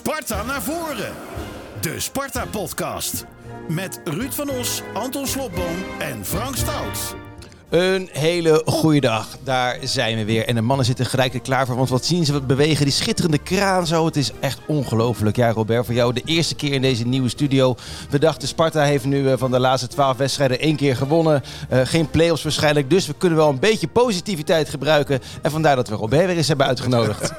Sparta naar voren. De Sparta-podcast. Met Ruud van Os, Anton Slobboom en Frank Stout. Een hele goede dag, daar zijn we weer. En de mannen zitten gelijk er klaar voor, want wat zien ze, wat bewegen. Die schitterende kraan zo, het is echt ongelooflijk. Ja, Robert, voor jou de eerste keer in deze nieuwe studio. We dachten, Sparta heeft nu van de laatste 12 wedstrijden 1 keer gewonnen. Geen play-offs waarschijnlijk, dus we kunnen wel een beetje positiviteit gebruiken. En vandaar dat we Robert weer eens hebben uitgenodigd.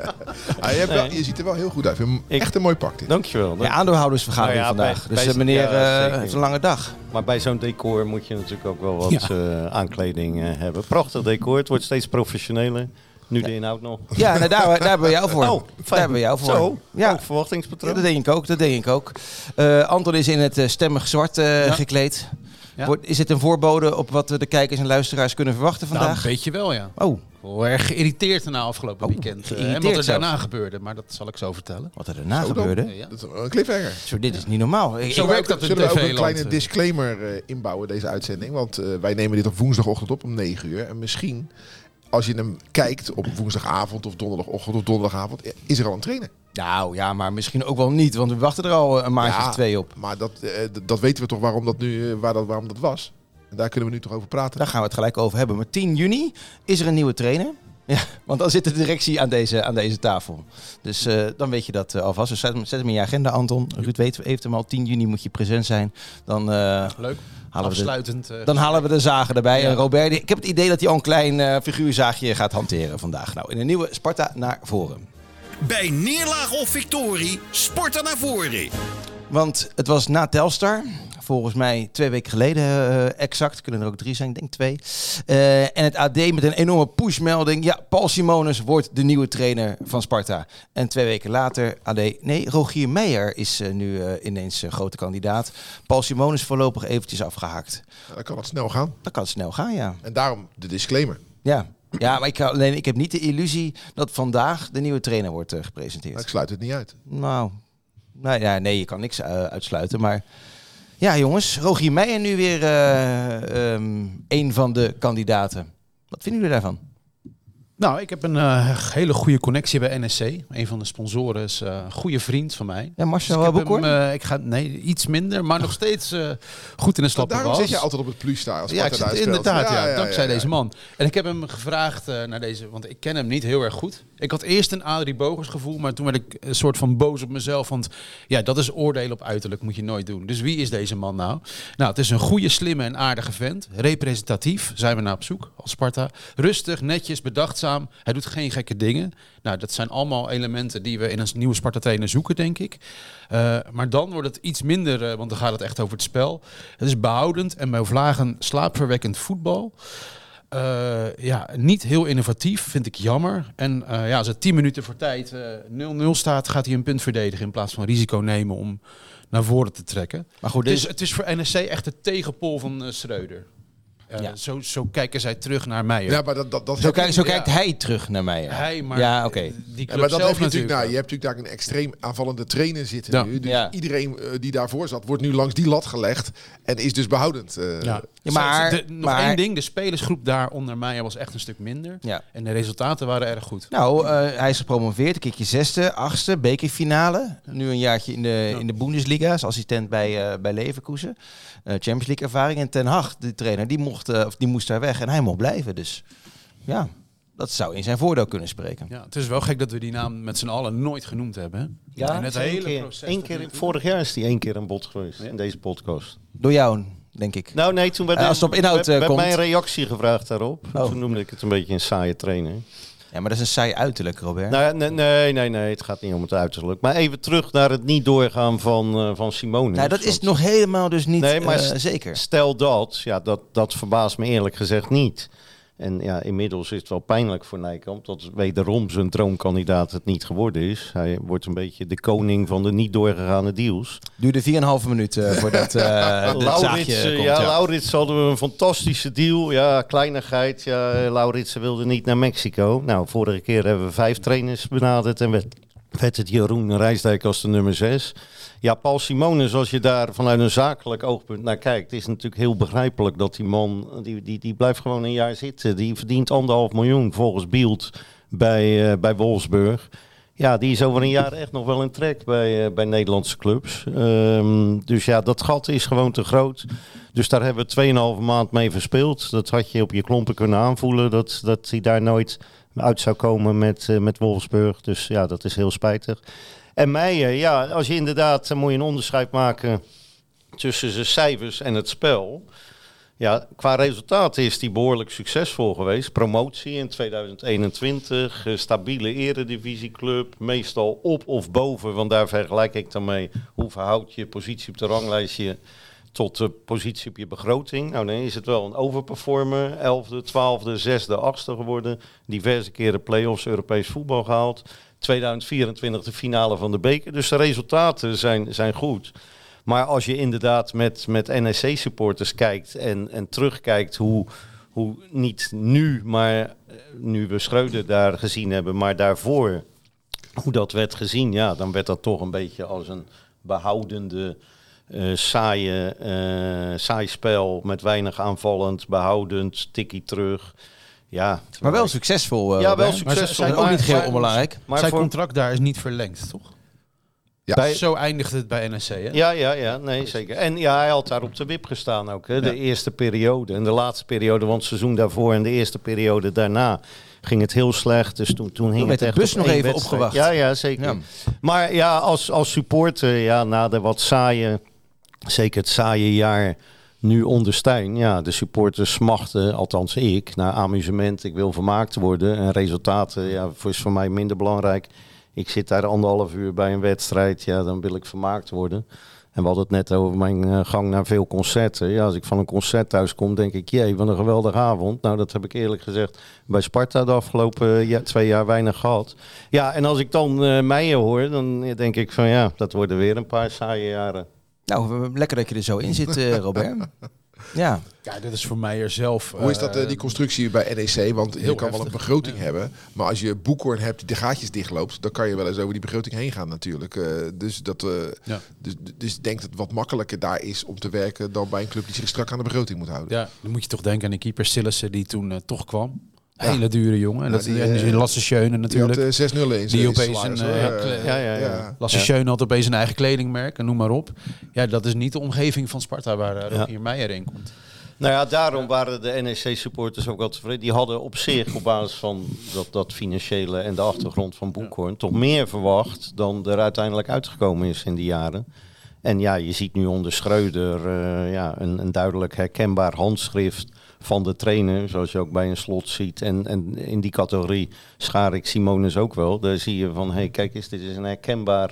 Je ziet er wel heel goed uit. Echt een mooi pak dit. Dankjewel. Ja, aandeelhoudersvergadering vandaag. Dus meneer heeft een lange dag. Maar bij zo'n decor moet je natuurlijk ook wel wat aankleding hebben. Prachtig decor, het wordt steeds professioneler. Nu de inhoud nog. Ja, nou, daar hebben we jou voor. Daar hebben we jou voor. Zo, ja. ook verwachtingspatroon. Ja, dat denk ik ook. Anton is in het stemmig zwart gekleed. Ja. Is het een voorbode op wat de kijkers en luisteraars kunnen verwachten vandaag? Nou, een beetje wel, ja. Oh. Heel erg geïrriteerd na afgelopen weekend. En wat er daarna gebeurde, maar dat zal ik zo vertellen. Wat er daarna gebeurde? Ja. Dat is een cliffhanger. Zo, dit is niet normaal. Zo werkt dat in Zullen we ook een TV-land. kleine disclaimer inbouwen, deze uitzending? Want wij nemen dit op woensdagochtend op om 9 uur. En misschien, als je hem kijkt op woensdagavond of donderdagochtend of donderdagavond, is er al een trainer. Nou ja, maar misschien ook wel niet, want we wachten er al een maandje of 2 op. Maar dat weten we toch waarom dat was. En daar kunnen we nu toch over praten. Daar gaan we het gelijk over hebben. Maar 10 juni is er een nieuwe trainer. Ja, want dan zit de directie aan deze tafel. Dus dan weet je dat alvast. Dus zet hem in je agenda, Anton. Ruud heeft hem al. 10 juni moet je present zijn. Dan, leuk. Dan halen we de zagen erbij. Ja. En Robert, ik heb het idee dat hij al een klein figuurzaagje gaat hanteren vandaag. Nou, in een nieuwe Sparta naar voren. Bij neerlaag of victorie, Sparta naar voren. Want het was na Telstar. Volgens mij 2 weken geleden exact. Kunnen er ook 3 zijn, ik denk 2. En het AD met een enorme pushmelding. Ja, Paul Simonis wordt de nieuwe trainer van Sparta. En 2 weken later, Rogier Meijer is nu ineens grote kandidaat. Paul Simonis voorlopig eventjes afgehaakt. Ja, dan kan het snel gaan. Dat kan snel gaan, ja. En daarom de disclaimer. Ja, maar ik heb niet de illusie dat vandaag de nieuwe trainer wordt gepresenteerd. Maar ik sluit het niet uit. Nee, je kan niks uitsluiten, maar... Ja, jongens, Rogier Meijer nu weer een van de kandidaten. Wat vinden jullie daarvan? Nou, ik heb een hele goede connectie bij NSC. Een van de sponsoren is een goede vriend van mij. Ja, Marcel Boekhoorn? Iets minder, maar nog steeds goed in de slappe was. Daarom zit je altijd op het plus daar. Ja, ik zit inderdaad, dankzij deze man. En ik heb hem gevraagd naar deze, want ik ken hem niet heel erg goed. Ik had eerst een Adrie Bogers gevoel, maar toen werd ik een soort van boos op mezelf. Want ja, dat is oordelen op uiterlijk, moet je nooit doen. Dus wie is deze man nou? Nou, het is een goede, slimme en aardige vent. Representatief, zijn we naar op zoek als Sparta. Rustig, netjes, bedachtzaam. Hij doet geen gekke dingen. Nou, dat zijn allemaal elementen die we in een nieuwe Sparta-trainer zoeken, denk ik. Maar dan wordt het iets minder, want dan gaat het echt over het spel. Het is behoudend en bij vlagen slaapverwekkend voetbal. Niet heel innovatief, vind ik jammer. En als het 10 minuten voor tijd 0-0 staat, gaat hij een punt verdedigen in plaats van risico nemen om naar voren te trekken. Maar goed, het is voor NSC echt de tegenpol van Schreuder. Zo kijken zij terug naar Meijer. Ja, maar zo kijkt hij terug naar Meijer. Die club maar dat zelf heb je natuurlijk. natuurlijk. Je hebt natuurlijk daar een extreem aanvallende trainer zitten nu. Dus iedereen die daarvoor zat, wordt nu langs die lat gelegd en is dus behoudend. Nog één ding, de spelersgroep daar onder Meijer was echt een stuk minder. Ja. En de resultaten waren erg goed. Nou, hij is gepromoveerd, een keertje 6e, 8e, bekerfinale. Nu een jaartje in de Bundesliga als assistent bij Leverkusen. Champions League ervaring. En Ten Hag, de trainer, die moest daar weg en hij mocht blijven. Dus ja, dat zou in zijn voordeel kunnen spreken. Ja, het is wel gek dat we die naam met z'n allen nooit genoemd hebben. Hè? Ja, en het hele proces. Vorig jaar is die 1 keer aan bod geweest in deze podcast. Door jou, denk ik. Nou nee, toen werd, als het op inhoud komt, mijn reactie gevraagd daarop. Toen noemde ik het een beetje een saaie trainer. Ja, maar dat is een saai uiterlijk, Robert. Nee, het gaat niet om het uiterlijk. Maar even terug naar het niet doorgaan van Simonis. Nou, dat is nog helemaal dus niet zeker. Stel dat verbaast me eerlijk gezegd niet. En ja, inmiddels is het wel pijnlijk voor Nijkamp dat wederom zijn droomkandidaat het niet geworden is. Hij wordt een beetje de koning van de niet doorgegaane deals. Duurde 4,5 minuten voordat het zaagje komt. Laurits hadden we een fantastische deal. Ja, kleinigheid. Ja, Laurits wilde niet naar Mexico. Nou, vorige keer hebben we 5 trainers benaderd en werd het Jeroen Rijsdijk als de nummer 6. Ja, Paul Simonis, als je daar vanuit een zakelijk oogpunt naar kijkt, is natuurlijk heel begrijpelijk dat die man, die blijft gewoon een jaar zitten. Die verdient 1,5 miljoen volgens Bild bij Wolfsburg. Ja, die is over een jaar echt nog wel in trek bij Nederlandse clubs. Dus ja, dat gat is gewoon te groot. Dus daar hebben we 2,5 maand mee verspeeld. Dat had je op je klompen kunnen aanvoelen. Dat hij daar nooit uit zou komen met Wolfsburg. Dus ja, dat is heel spijtig. En Meijer, ja, als je inderdaad... Dan moet je een onderscheid maken tussen zijn cijfers en het spel. Ja, qua resultaten is die behoorlijk succesvol geweest. Promotie in 2021, stabiele eredivisieclub, meestal op of boven. Want daar vergelijk ik dan mee, hoe verhoudt je positie op de ranglijstje tot de positie op je begroting. Nou nee, is het wel een overperformer. 11e, 12e, 6e, 8e geworden. Diverse keren play-offs, Europees voetbal gehaald. 2024 de finale van de beker. Dus de resultaten zijn goed. Maar als je inderdaad met NEC-supporters kijkt en terugkijkt hoe niet nu, maar nu we Schreuder daar gezien hebben, maar daarvoor hoe dat werd gezien, ja, dan werd dat toch een beetje als een behoudende, saai spel met weinig aanvallend, behoudend, tikkie terug. Ja, Maar wel succesvol. Ja, wel Robert. succesvol. Maar ook niet geheel onbelangrijk. Maar zijn voor- contract daar is niet verlengd, toch? Ja. Zo eindigt het bij NEC, hè? Ja, nee, zeker. En ja, hij had daar op de wip gestaan ook. Hè. De eerste periode en de laatste periode, want het seizoen daarvoor en de eerste periode daarna ging het heel slecht. Dus toen hing werd het de echt bus op nog één even wedstrijd. opgewacht. Ja, zeker. Ja. Maar ja, als supporter, ja, na de wat saaie, zeker het saaie jaar nu onder Stijn, ja, de supporters smachten, althans ik, naar amusement. Ik wil vermaakt worden en resultaten, ja, is voor mij minder belangrijk. Ik zit daar 1,5 uur bij een wedstrijd, ja, dan wil ik vermaakt worden. En we hadden het net over mijn gang naar veel concerten. Ja, als ik van een concert thuis kom, denk ik, jee, wat een geweldige avond. Nou, dat heb ik eerlijk gezegd bij Sparta de afgelopen 2 jaar weinig gehad. Ja, en als ik dan Meijer hoor, dan denk ik van ja, dat worden weer een paar saaie jaren. Nou, lekker dat je er zo in zit, Robert. Ja. Ja, dit is voor mij er zelf. Hoe is dat die constructie bij NEC? Want je heel kan wel een heftig. begroting hebben. Maar als je Boekhorn hebt die de gaatjes dichtloopt, dan kan je wel eens over die begroting heen gaan natuurlijk. Dus ik denk dat het wat makkelijker daar is om te werken dan bij een club die zich strak aan de begroting moet houden. Ja, dan moet je toch denken aan de keeper Sillissen die toen toch kwam. Hele dure jongen. En Ja, dat die, en Lasse Schöne Die had natuurlijk. 6-0 in Die zijn opeens salaris, een, hoor. ja. Lasse Schöne had opeens een eigen kledingmerk en noem maar op. Ja, dat is niet de omgeving van Sparta waar Rogier Meijer in komt. Nou ja, daarom waren de NEC-supporters ook wel tevreden. Die hadden op zich, op basis van dat financiële en de achtergrond van Boekhorn, toch meer verwacht dan er uiteindelijk uitgekomen is in die jaren. En ja, je ziet nu onder Schreuder een duidelijk herkenbaar handschrift van de trainer, zoals je ook bij een Slot ziet. En in die categorie schaar ik Simonis ook wel. Daar zie je van, hey, kijk eens, dit is een herkenbaar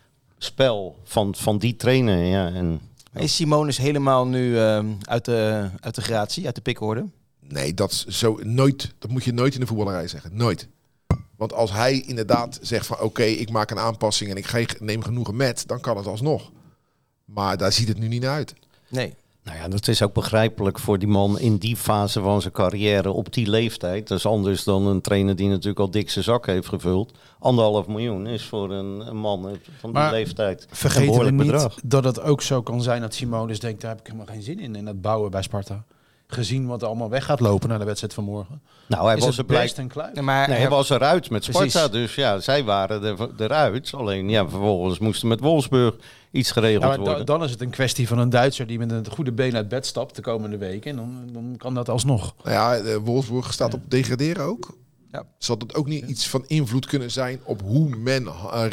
spel van die trainer. Ja, en Is Simonis helemaal nu uit de gratie, uit de pikorde? Nee, dat moet je nooit in de voetballerij zeggen. Nooit. Want als hij inderdaad zegt van oké, ik maak een aanpassing en ik neem genoegen met, dan kan het alsnog. Maar daar ziet het nu niet naar uit. Nee. nou ja, dat is ook begrijpelijk voor die man in die fase van zijn carrière op die leeftijd. Dat is anders dan een trainer die natuurlijk al dik zijn zak heeft gevuld. 1,5 miljoen is voor een man van die leeftijd een vergeten we behoorlijk niet bedrag. dat het ook zo kan zijn dat Simonis denkt, daar heb ik helemaal geen zin in dat bouwen bij Sparta. Gezien wat er allemaal weg gaat lopen naar de wedstrijd van morgen. Nou, hij Is was het er blij. best en kluis. Ja, maar Nee, hij was eruit met Sparta, Precies. dus ja, zij waren eruit. Alleen ja, vervolgens moest er met Wolfsburg iets geregeld Ja, maar worden. dan is het een kwestie van een Duitser die met een goede been uit bed stapt de komende weken. En dan kan dat alsnog. Nou ja, Wolfsburg staat op degraderen ook. Ja. Zal dat ook niet iets van invloed kunnen zijn op hoe men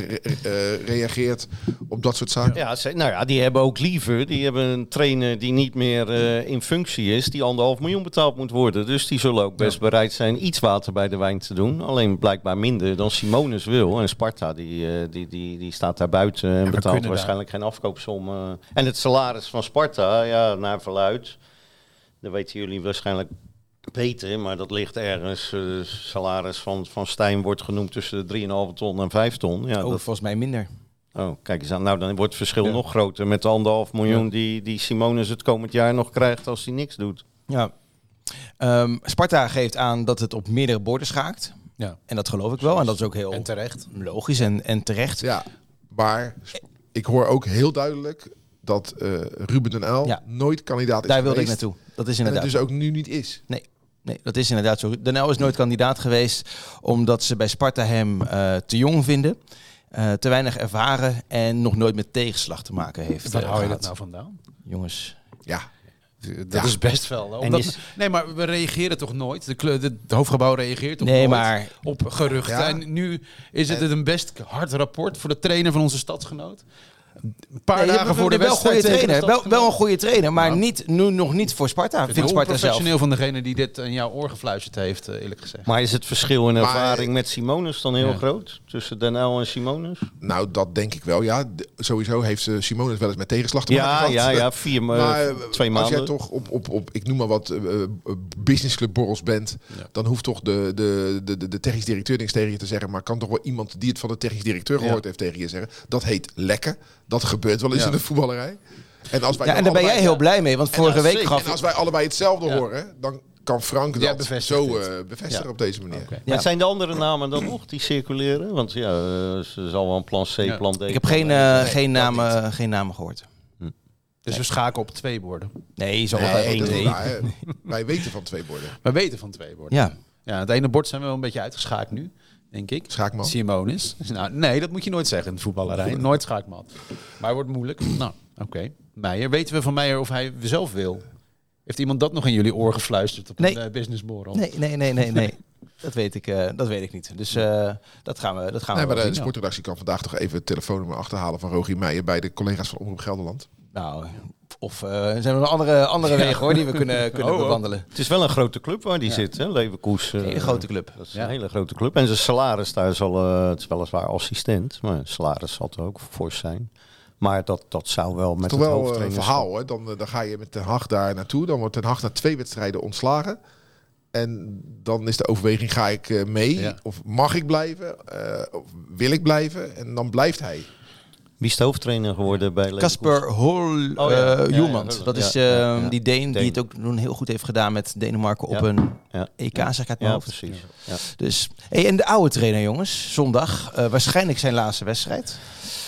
reageert op dat soort zaken? Ja, nou ja, die hebben ook liever. Die hebben een trainer die niet meer in functie is, die 1,5 miljoen betaald moet worden. Dus die zullen ook best bereid zijn iets water bij de wijn te doen. Alleen blijkbaar minder dan Simonis wil. En Sparta die staat daar buiten en betaalt kunnen waarschijnlijk geen afkoopsom. En het salaris van Sparta, ja, naar verluidt, dat weten jullie waarschijnlijk beter, maar dat ligt ergens. Salaris van Stijn wordt genoemd tussen de 3,5 ton en 5 ton. Ja, dat, volgens mij minder. oh, kijk eens aan. Nou, dan wordt het verschil nog groter met de 1,5 miljoen die Simonis het komend jaar nog krijgt als hij niks doet. Ja. Sparta geeft aan dat het op meerdere borden schaakt. Ja. En dat geloof ik wel. En dat is ook heel En terecht. logisch en terecht. Ja, maar ik hoor ook heel duidelijk dat Ruben den Uyl Ja. nooit kandidaat is Daar wilde ik geweest. naartoe. Dat is En het inderdaad. dus ook nu niet is. Nee, dat is inderdaad zo. Den Uyl is nooit kandidaat geweest omdat ze bij Sparta hem te jong vinden. Te weinig ervaren en nog nooit met tegenslag te maken heeft. Waar hou je dat gehad. nou vandaan? Jongens. Ja. Dat is best wel. En Nee, maar we reageren toch nooit? Het hoofdgebouw reageert toch Nee, nooit maar op geruchten? Ja. En nu is het een best hard rapport voor de trainer van onze stadsgenoot. Een paar Nee, dagen voor de wel een goede wedstrijd. trainer. Wel een goede trainer, maar nog niet voor Sparta. Ik vind Vindt het Sparta zelf. onprofessioneel van degene die dit in jouw oor gefluisterd heeft, eerlijk gezegd. Maar is het verschil in ervaring Maar- met Simonus dan heel Ja. groot? Tussen Den Uyl en Simonus? Nou, dat denk ik wel. Ja, sowieso heeft Simonus wel eens met tegenslag te maken gehad. Ja. Maar 2 als jij maanden. toch op ik noem maar wat, businessclubborrels bent, dan hoeft toch de technisch directeur niks tegen je te zeggen, maar kan toch wel iemand die het van de technisch directeur gehoord heeft tegen je zeggen. Dat heet lekken. Dat gebeurt wel eens in de voetballerij. En als wij Ja, dan en daar ben jij allebei- heel blij mee, want vorige week zeker. gaf... En als wij allebei hetzelfde horen, dan kan Frank Ja, dat bevestigen zo dit. bevestigen Ja. op deze manier. Oké. Ja. Maar zijn de andere namen dan nog die circuleren? Want ja, ze zal wel een plan C, Ja. plan D. Ik heb dat geen namen gehoord. Dus we schaken op 2 borden. Nee, zo Nee, wel dat één. is Nee. waar, hè. Wij weten van 2 borden. We weten van 2 borden. Ja. Ja, het ene bord zijn we wel een beetje uitgeschaakt nu, denk ik. Schaakman. Simonis. Nou, nee, dat moet je nooit zeggen in de voetballerij. Nooit schaakmat. Maar het wordt moeilijk. Nou, oké. Meijer. Weten we van Meijer of hij zelf wil? Heeft iemand dat nog in jullie oor gefluisterd op Nee. een businessborrel? Nee. Dat weet ik niet. Dus dat gaan we Nee, wel maar de zien. sportredactie kan vandaag toch even het telefoonnummer achterhalen van Rogier Meijer bij de collega's van Omroep Gelderland. Nou, of zijn er nog andere wegen hoor, die we kunnen bewandelen. Het is wel een grote club waar die zit, hè? Leverkusen. Een hele grote club. Dat is een hele grote club. En zijn salaris daar zal, het is weliswaar assistent, maar het salaris zal er ook fors zijn. Maar dat zou wel met Toch het wel een hoofdtrainer... verhaal, hè? Dan ga je met Ten Hag daar naartoe. Dan wordt Ten Hag na 2 wedstrijden ontslagen. En dan is de overweging, ga ik mee? Ja. Of mag ik blijven? Of wil ik blijven? En dan blijft hij. Wie is de hoofdtrainer geworden bij Leverkusen? Kasper Hjulmand. Ja, Dat is die Deen die het ook toen heel goed heeft gedaan met Denemarken op een EK, zeg ik uit mijn Ja, hoofd. precies. Ja. Dus, en de oude trainer, jongens, zondag, waarschijnlijk zijn laatste wedstrijd.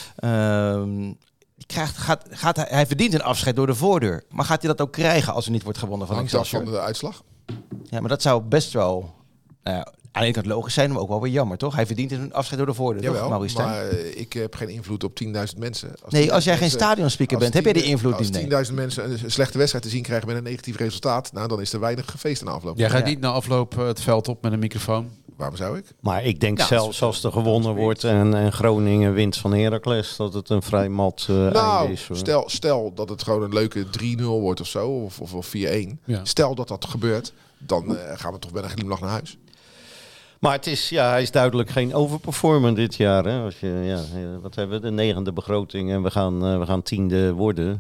Hij verdient een afscheid door de voordeur. Maar gaat hij dat ook krijgen als er niet wordt gewonnen van Hangt af Excelsior? van de uitslag. Ja, maar dat zou best wel aan de ene kant logisch zijn, maar ook wel weer jammer, toch? Hij verdient een afscheid door de voordeur, toch, Jawel, Maurice Stijn? maar ik heb geen invloed op 10.000 mensen. Nee, als jij geen stadionspeaker bent, heb jij die invloed niet. Nee. Als 10.000 mensen een slechte wedstrijd te zien krijgen met een negatief resultaat, nou dan is er weinig gefeest aan de afloop. Jij gaat Ja. niet na afloop het veld op met een microfoon. Waarom zou ik? Maar ik denk Ja, zelfs als er gewonnen wordt en Groningen wint van Heracles, dat het een vrij mat einde Nou, is. Hoor. stel dat het gewoon een leuke 3-0 wordt of zo, of 4-1. Ja. Stel dat gebeurt, dan gaan we toch met een glimlach naar huis. Maar het is, hij is duidelijk geen overperformer dit jaar. Hè? Als je, wat hebben we? De 9e begroting en we gaan 10e worden.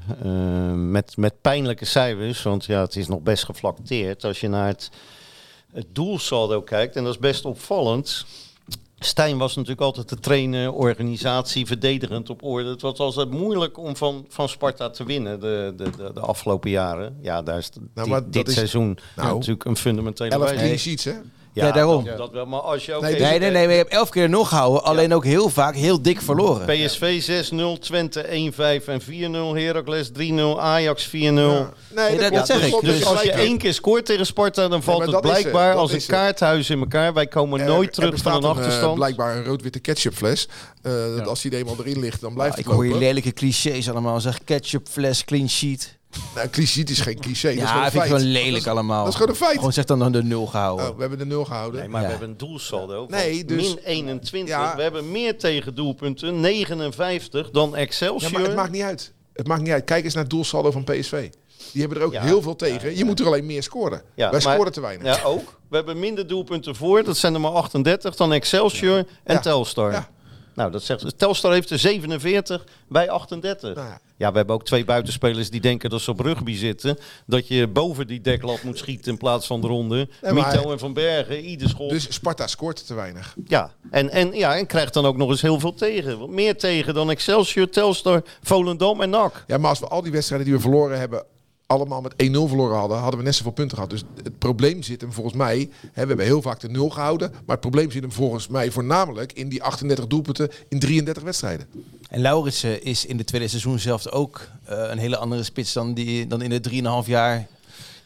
Met pijnlijke cijfers, want het is nog best geflacteerd. Als je naar het doelsaldo kijkt, en dat is best opvallend. Stijn was natuurlijk altijd de trainer, organisatie, verdedigend op orde. Het was altijd moeilijk om van Sparta te winnen de afgelopen jaren. Ja, daar is maar dat dit is- seizoen Nou, natuurlijk een fundamentele 11 wijziging. clean sheets, hè? Ja, daarom. Dat wel, maar als je ook Nee, even Nee, maar je hebt 11 keer nog gehouden, alleen ook heel vaak heel dik verloren. PSV 6-0, Twente 1-5 en 4-0, Heracles 3-0, Ajax 4-0. Ja. Nee, dat zeg ik. klopt, Dus dat als je gelijk. 1 keer scoort tegen Sparta, dan valt maar het dat is het, blijkbaar dat als een is het. kaarthuis in elkaar. Wij komen nooit terug van een achterstand. Blijkbaar een rood-witte ketchupfles. Dat als die er eenmaal erin ligt, dan blijft Ik het hoor je lopen. lelijke clichés allemaal. Zeg ketchup, fles, clean sheet. Nou, cliché is geen cliché. Dat is Ja, gewoon een vind ik feit. gewoon lelijk allemaal. Dat is gewoon een feit. Gewoon zeg dan de 0 gehouden. Oh, we hebben de 0 gehouden. Nee, maar Ja. we hebben een doelsaldo van Nee, dus- min 21. Ja. We hebben meer tegendoelpunten, 59, dan Ja, Excelsior. maar het maakt niet uit. Het maakt niet uit. Kijk eens naar het doelsaldo van PSV. Die hebben er ook Ja. heel veel tegen. Je moet er alleen meer scoren. Ja, Wij maar- scoren te weinig. Ja, ook. We hebben minder doelpunten voor. Dat zijn er maar 38 dan Excelsior en Ja. Telstar. Ja. Nou, dat zegt Telstar heeft er 47 bij 38. Nou ja. Ja, we hebben ook 2 buitenspelers die denken dat ze op rugby zitten. Dat je boven die deklat moet schieten in plaats van eronder. Ja, maar- Mito en Van Bergen, ieder schot. Dus Sparta scoort te weinig. Ja, en krijgt dan ook nog eens heel veel tegen. Want meer tegen dan Excelsior, Telstar, Volendam en NAC. Ja, maar als we al die wedstrijden die we verloren hebben, allemaal met 1-0 verloren hadden we net zoveel punten gehad. Dus het probleem zit hem volgens mij, we hebben heel vaak de 0 gehouden, maar het probleem zit hem volgens mij voornamelijk in die 38 doelpunten in 33 wedstrijden. En Lauritsen is in de tweede seizoen zelfs ook een hele andere spits dan in de 3,5 jaar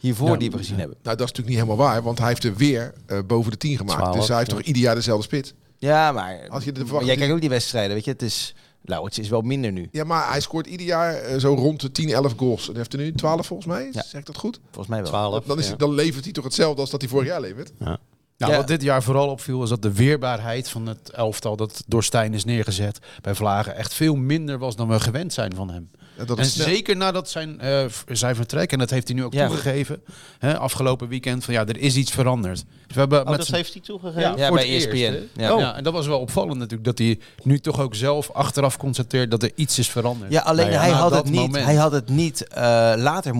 hiervoor die we gezien hebben. Nou, dat is natuurlijk niet helemaal waar, want hij heeft er weer boven de 10 gemaakt. 12, dus hij heeft toch ieder jaar dezelfde spits. Ja, maar Als je de maar verwacht- jij kijkt ook die wedstrijden, weet je. Het is, Lauwers is wel minder nu, Ja, maar hij scoort ieder jaar zo rond de 10, 11 goals. En hij heeft er nu 12 volgens mij. Ja. Zeg ik dat goed? volgens mij wel. 12. Dan levert hij toch hetzelfde als dat hij vorig jaar levert? Nou, Ja. wat dit jaar vooral opviel is dat de weerbaarheid van het elftal dat door Stijn is neergezet bij Vlagen echt veel minder was dan we gewend zijn van hem. En dat En is zeker nadat zijn vertrek, en dat heeft hij nu ook toegegeven, afgelopen weekend, van ja, er is iets veranderd. Dus we hebben Dat heeft hij toegegeven? Ja, voor bij het ESPN. eerst, hè? Ja. Ja, en dat was wel opvallend natuurlijk, dat hij nu toch ook zelf achteraf constateert dat er iets is veranderd. Ja, alleen Nou ja, hij, na had dat het niet, moment. hij had het niet later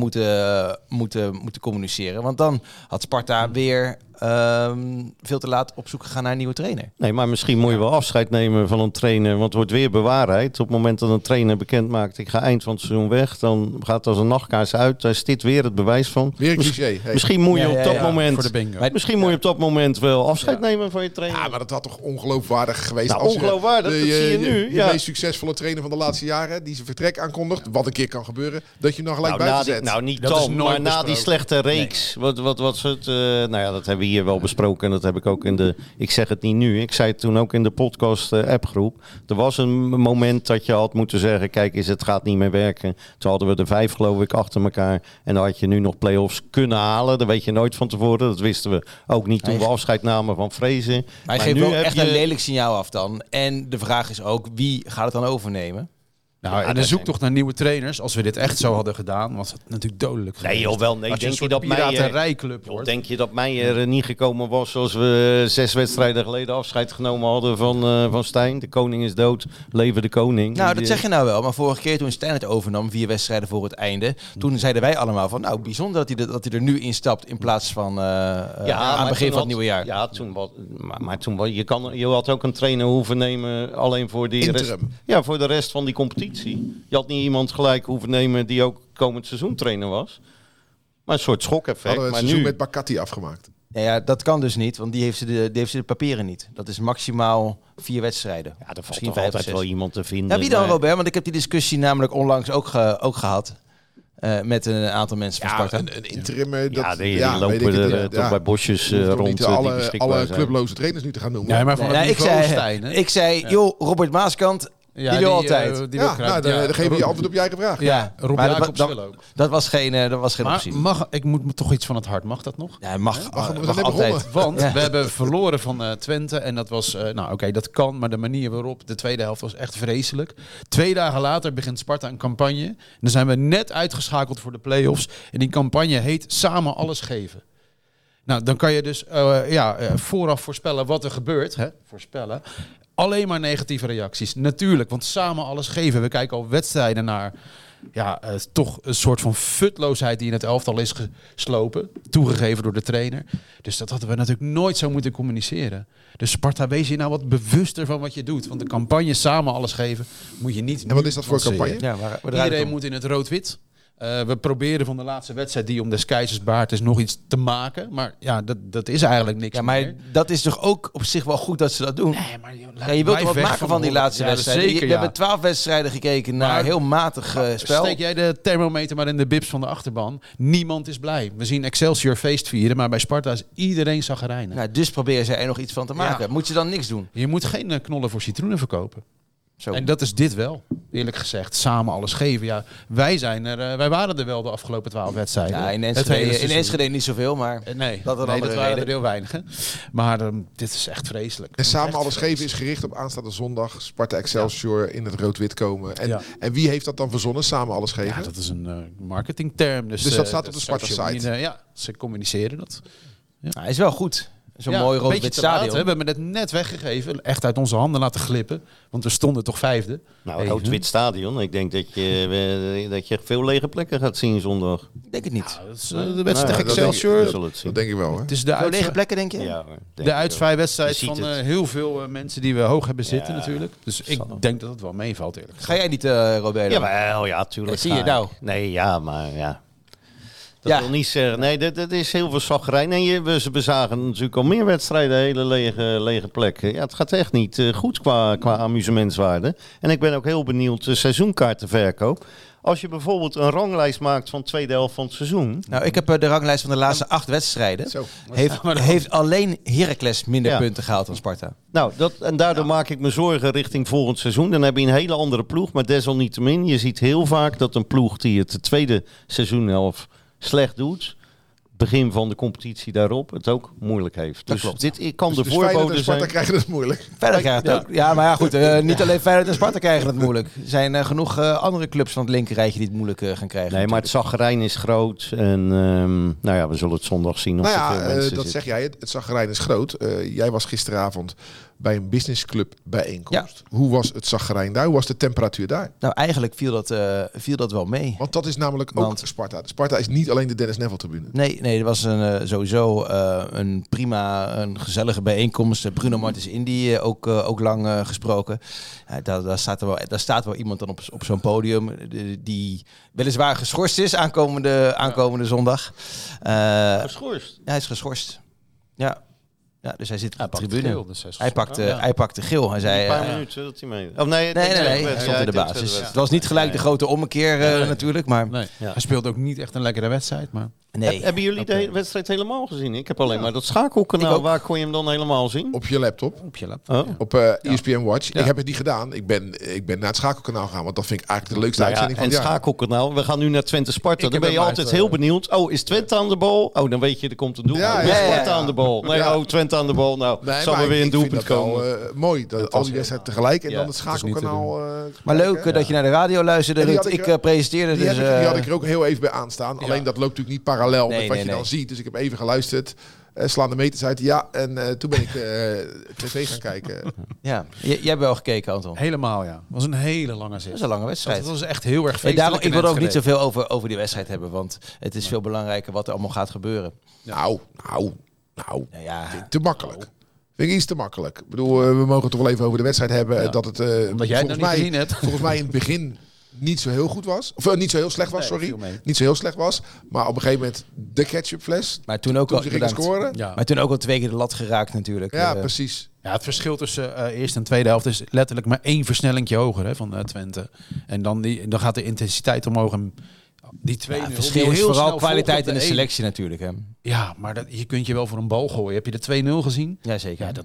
moeten communiceren. Want dan had Sparta weer veel te laat op zoek gegaan naar een nieuwe trainer. Nee, maar misschien moet je wel afscheid nemen van een trainer. Want het wordt weer bewaarheid. Op het moment dat een trainer bekend maakt, ik ga eind van het seizoen weg, dan gaat het als een nachtkaars uit. Daar is dit weer het bewijs van. weer een cliché. Hey. Misschien moet je Ja, op ja, dat ja, moment... voor de bingo. Maar- Misschien moet je op dat moment wel afscheid nemen van je trainer. Ja, maar dat had toch ongeloofwaardig geweest. Nou, als je ongeloofwaardig, dat zie je nu, Je ja. meest succesvolle trainer van de laatste jaren, die zijn vertrek aankondigt, wat een keer kan gebeuren, dat je hem dan gelijk buiten zet. niet Dat is dan, nooit maar na die besproken. slechte reeks. Wat was het? Nou ja, dat hebben we hier wel besproken. En dat heb ik ook in de... Ik zeg het niet nu. Ik zei het toen ook in de podcast appgroep. Er was een moment dat je had moeten zeggen, kijk eens, het gaat niet meer werken. Toen hadden we er 5, geloof ik, achter elkaar. En dan had je nu nog play-offs kunnen halen. Dat weet je nooit van tevoren. Dat wisten we ook niet toen we afscheid namen van Vrezen. Maar hij Maar geeft nu wel heb echt je- een lelijk signaal af dan. En de vraag is ook, wie gaat het dan overnemen? Nou, en de zoektocht naar nieuwe trainers, als we dit echt zo hadden gedaan, was het natuurlijk dodelijk Nee, geweest. joh, wel. Nee, Als je denk een je soort dat Meijer... piraterijclub Joh, wordt. denk je dat Meijer niet gekomen was zoals we 6 wedstrijden geleden afscheid genomen hadden van Stijn? De koning is dood, leven de koning. Nou, dat zeg je nou wel. Maar vorige keer toen Stijn het overnam, 4 wedstrijden voor het einde, toen zeiden wij allemaal van, nou, bijzonder dat hij er nu instapt in plaats van aan het begin van het nieuwe jaar. Ja, maar toen je had ook een trainer hoeven nemen alleen voor die rest, Interim. ja, voor de rest van die competitie. Je had niet iemand gelijk hoeven nemen die ook komend seizoen trainer was. Maar een soort schokeffect. Hadden we het Maar seizoen nu, met Bakati afgemaakt. Ja, dat kan dus niet, want die heeft ze de papieren niet. Dat is maximaal 4 wedstrijden. ja, er valt Misschien toch 5 of altijd 6. wel iemand te vinden. Ja, wie dan, maar- Robert? Want ik heb die discussie namelijk onlangs ook gehad. Met een aantal mensen van Ja, Sparta. een interim. Ja, die weet lopen ik het, er toch bij bosjes Je hoeft toch rond niet die alle beschikbaar zijn. clubloze trainers nu te gaan noemen. Nee, maar van het Nee, niveau Stijn, hè? ik zei, joh, Robert Maaskant, die wil altijd. die wil Ja, graag- nou, dan ja, geef je je antwoord op je eigen vraag. Ja, Rob maar Jacobs dat, wil ook. dat was geen Maar optie. ik moet me toch iets van het hart, mag dat nog? Ja, mag we zijn net altijd. begonnen. Want Ja. we hebben verloren van Twente en dat was, dat kan, maar de manier waarop de tweede helft was echt vreselijk. 2 dagen later begint Sparta een campagne. En dan zijn we net uitgeschakeld voor de play-offs. En die campagne heet Samen alles geven. Nou, dan kan je dus vooraf voorspellen wat er gebeurt. Hè? Voorspellen. Alleen maar negatieve reacties. Natuurlijk, want samen alles geven. We kijken al wedstrijden naar toch een soort van futloosheid die in het elftal is geslopen. Toegegeven door de trainer. Dus dat hadden we natuurlijk nooit zo moeten communiceren. Dus Sparta, wees je nou wat bewuster van wat je doet. Want de campagne samen alles geven moet je niet. En wat is dat voor lanceren. campagne? Ja, waar draait het Iedereen om? moet in het rood-wit. We proberen van de laatste wedstrijd die om des keizers baard is nog iets te maken. Maar ja, dat is eigenlijk niks Ja, maar meer. dat is toch ook op zich wel goed dat ze dat doen? Nee, maar joh, Ja, je wilt toch wat blijf weg maken van die Holland. laatste Ja, wedstrijden? Zeker, We hebben 12 wedstrijden gekeken naar Maar- heel matig spel. Steek jij de thermometer maar in de bibs van de achterban. Niemand is blij. We zien Excelsior feest vieren, maar bij Sparta is iedereen chagrijnig. Nou, dus proberen zij er nog iets van te maken. Ja. Moet je dan niks doen? Je moet geen knollen voor citroenen verkopen. Zo. En dat is dit wel, eerlijk gezegd. Samen alles geven. Ja, wij waren er wel de afgelopen 12 wedstrijden. Ja, in Het Enschede, hele in seizoen. Enschede niet zoveel, maar Nee, dat een nee, andere waren reden. er heel weinig. Hè. Maar dit is echt vreselijk. En samen Echt alles geven vreselijk. is gericht op aanstaande zondag. Sparta Excelsior in het rood-wit komen. En, Ja. en wie heeft dat dan verzonnen? Samen alles geven? Ja, dat is een marketingterm. Dus dat staat op de Sparta social site? media, ja, ze communiceren dat. Nou, hij is wel goed. Zo'n Ja, mooi een beetje rood-wit te laat, stadion. hè. We hebben het net weggegeven. Echt uit onze handen laten glippen. Want we stonden toch 5e. Nou, Even. rood-wit stadion. Ik denk dat je veel lege plekken gaat zien zondag. Ik denk het niet. Dat is de wedstrijd Nou, tegen dat denk ik- Excelsior. We zullen het zien. Dat denk ik wel. Hè? Het is de Veel lege uit, plekken, denk je? Ja, hoor, denk ik de wel. uitzwaaiwedstrijd Je ziet van het. heel veel mensen die we hoog hebben zitten Ja. natuurlijk. Dus ik denk dat het wel meevalt eerlijk gezegd. Ga jij niet, Roberto? Jawel, ja, tuurlijk. Zie je ga ik. nou. Nee, ja, maar ja. Dat wil niet zeggen. Nee, dat is heel veel zagrijn. En we bezagen natuurlijk al meer wedstrijden, hele lege plekken. Ja, het gaat echt niet goed qua amusementswaarde. En ik ben ook heel benieuwd seizoenkaartenverkoop. Als je bijvoorbeeld een ranglijst maakt van de tweede helft van het seizoen. Nou, ik heb de ranglijst van de laatste 8 wedstrijden. Zo. Heeft alleen Heracles minder punten gehaald dan Sparta. Nou, daardoor maak ik me zorgen richting volgend seizoen. Dan heb je een hele andere ploeg. Maar desalniettemin, je ziet heel vaak dat een ploeg die het de tweede seizoenhelft slecht doet, begin van de competitie daarop, het ook moeilijk heeft. Dat Dus klopt. dit kan de Dus Feyenoord voorbode en Sparta zijn. krijgen het moeilijk. Verder krijgt het ook. Ja, maar ja, goed. Niet alleen Feyenoord en Sparta krijgen het moeilijk. Er zijn genoeg andere clubs van het linkerrijtje die het moeilijk gaan krijgen. Nee, maar het zagrijn is groot. En nou ja, we zullen het zondag zien of Nou er veel ja, mensen dat zitten. zeg jij. Het zagrijn is groot. Jij was gisteravond bij een businessclub bijeenkomst. Hoe was het zagrijn daar? Hoe was de temperatuur daar? Nou, eigenlijk viel dat wel mee. Want dat is namelijk ook Want- Sparta. Sparta is niet alleen de Dennis Neville tribune. Nee, er was sowieso een prima, een gezellige bijeenkomst. Bruno Martens Indy ook lang gesproken. Daar staat wel iemand dan op zo'n podium die weliswaar geschorst is aankomende zondag. Geschorst. Hij is geschorst. Ja, dus hij zit op de pakt tribune. geel, dus hij is Hij pakte geel. Hij zei, Een paar minuten dat hij mee. Oh nee, Nee, hij stond in de basis. Het was niet gelijk de grote ommekeer natuurlijk, maar Nee, Ja. hij speelde ook niet echt een lekkere wedstrijd, maar... nee. Hebben jullie de wedstrijd helemaal gezien? Ik heb alleen maar dat schakelkanaal. Ik ook. Waar kon je hem dan helemaal zien? Op je laptop. Op je lap. Oh. Op ESPN Watch. Ja. Ik heb het niet gedaan. Ik ben naar het schakelkanaal gegaan. Want dat vind ik eigenlijk de leukste Nou ja, uitzending en van het jaar. schakelkanaal. We gaan nu naar Twente Sparta. Ik Dan heb ben je hem altijd uit, heel benieuwd. Oh, is Twente aan de bal? Oh, dan weet je, er komt een doelpunt. Ja, Oh, ja, is ja, Sparta ja. aan de bal? Nee, Ja. oh, Twente aan de bal. Nou, zal maar er weer een ik vind doelpunt dat wel, komen. mooi. Dat al die wedstrijden tegelijk. En Ja, dan het dat is niet te schakelkanaal. Maar leuk dat je naar de radio luisterde. En die Ruud. had ik, Ik presenteerde Die, dus... die had ik er ook heel even bij aanstaan. Alleen dat loopt natuurlijk niet parallel met wat je dan ziet. Dus ik heb even geluisterd. Slaan de meters uit. Ja, en toen ben ik tv gaan kijken. Ja, jij hebt wel gekeken, Anton. Helemaal, ja. Het was een hele lange zit. Dat is een lange wedstrijd. Het was echt heel erg En feestelijk. daarom, ik wil er ook en niet zoveel over die wedstrijd hebben, want het is veel belangrijker wat er allemaal gaat gebeuren. Nou, Nou ja, te makkelijk. Vind ik iets te makkelijk. Ik bedoel, we mogen het toch wel even over de wedstrijd hebben. Ja. Dat het Omdat jij het nog niet gezien hebt. volgens mij in het begin niet zo heel goed was. Of niet zo heel slecht was, Nee, sorry. viel mee. Niet zo heel slecht was. Maar op een gegeven moment de ketchupfles. maar toen ook Toen al ze gingen bedankt. scoren. Ja. Maar toen ook al 2 keer de lat geraakt natuurlijk. Ja, precies. Ja, het verschil tussen eerste en tweede helft is letterlijk maar 1 versnellingje hoger van Twente. En dan gaat de intensiteit omhoog. En die 2-0. Het verschil is vooral kwaliteit in de selectie natuurlijk. Hè. Ja, maar je kunt je wel voor een bal gooien. Heb je de 2-0 gezien? Jazeker. Ja,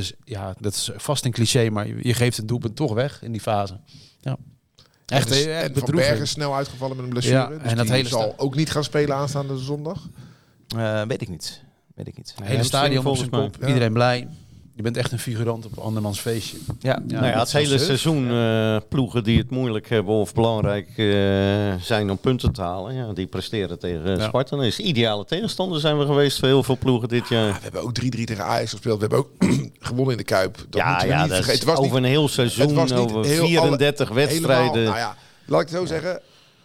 dat is vast een cliché, maar je geeft het doelpunt toch weg in die fase. Ja. Echt En Van bedroevend. Bergen snel uitgevallen met een blessure. Ja, dus en dat die hele zal ook niet gaan spelen aanstaande zondag. Weet ik niet. Het hele stadion op zijn kop. Ja. Iedereen blij. Je bent echt een figurant op andermans feestje. Ja. Ja, Nou ja, dat het is hele zo. seizoen ploegen die het moeilijk hebben of belangrijk zijn om punten te halen. Ja, die presteren tegen Sparta. Dat is ideale tegenstander zijn we geweest voor heel veel ploegen dit jaar. We hebben ook 3-3 tegen Ajax gespeeld. We hebben ook gewonnen in de Kuip. Dat moeten we niet dat vergeten. is Het was over niet, een heel het seizoen, was niet over heel 34 wedstrijden. Helemaal, nou ja, laat ik het zo zeggen.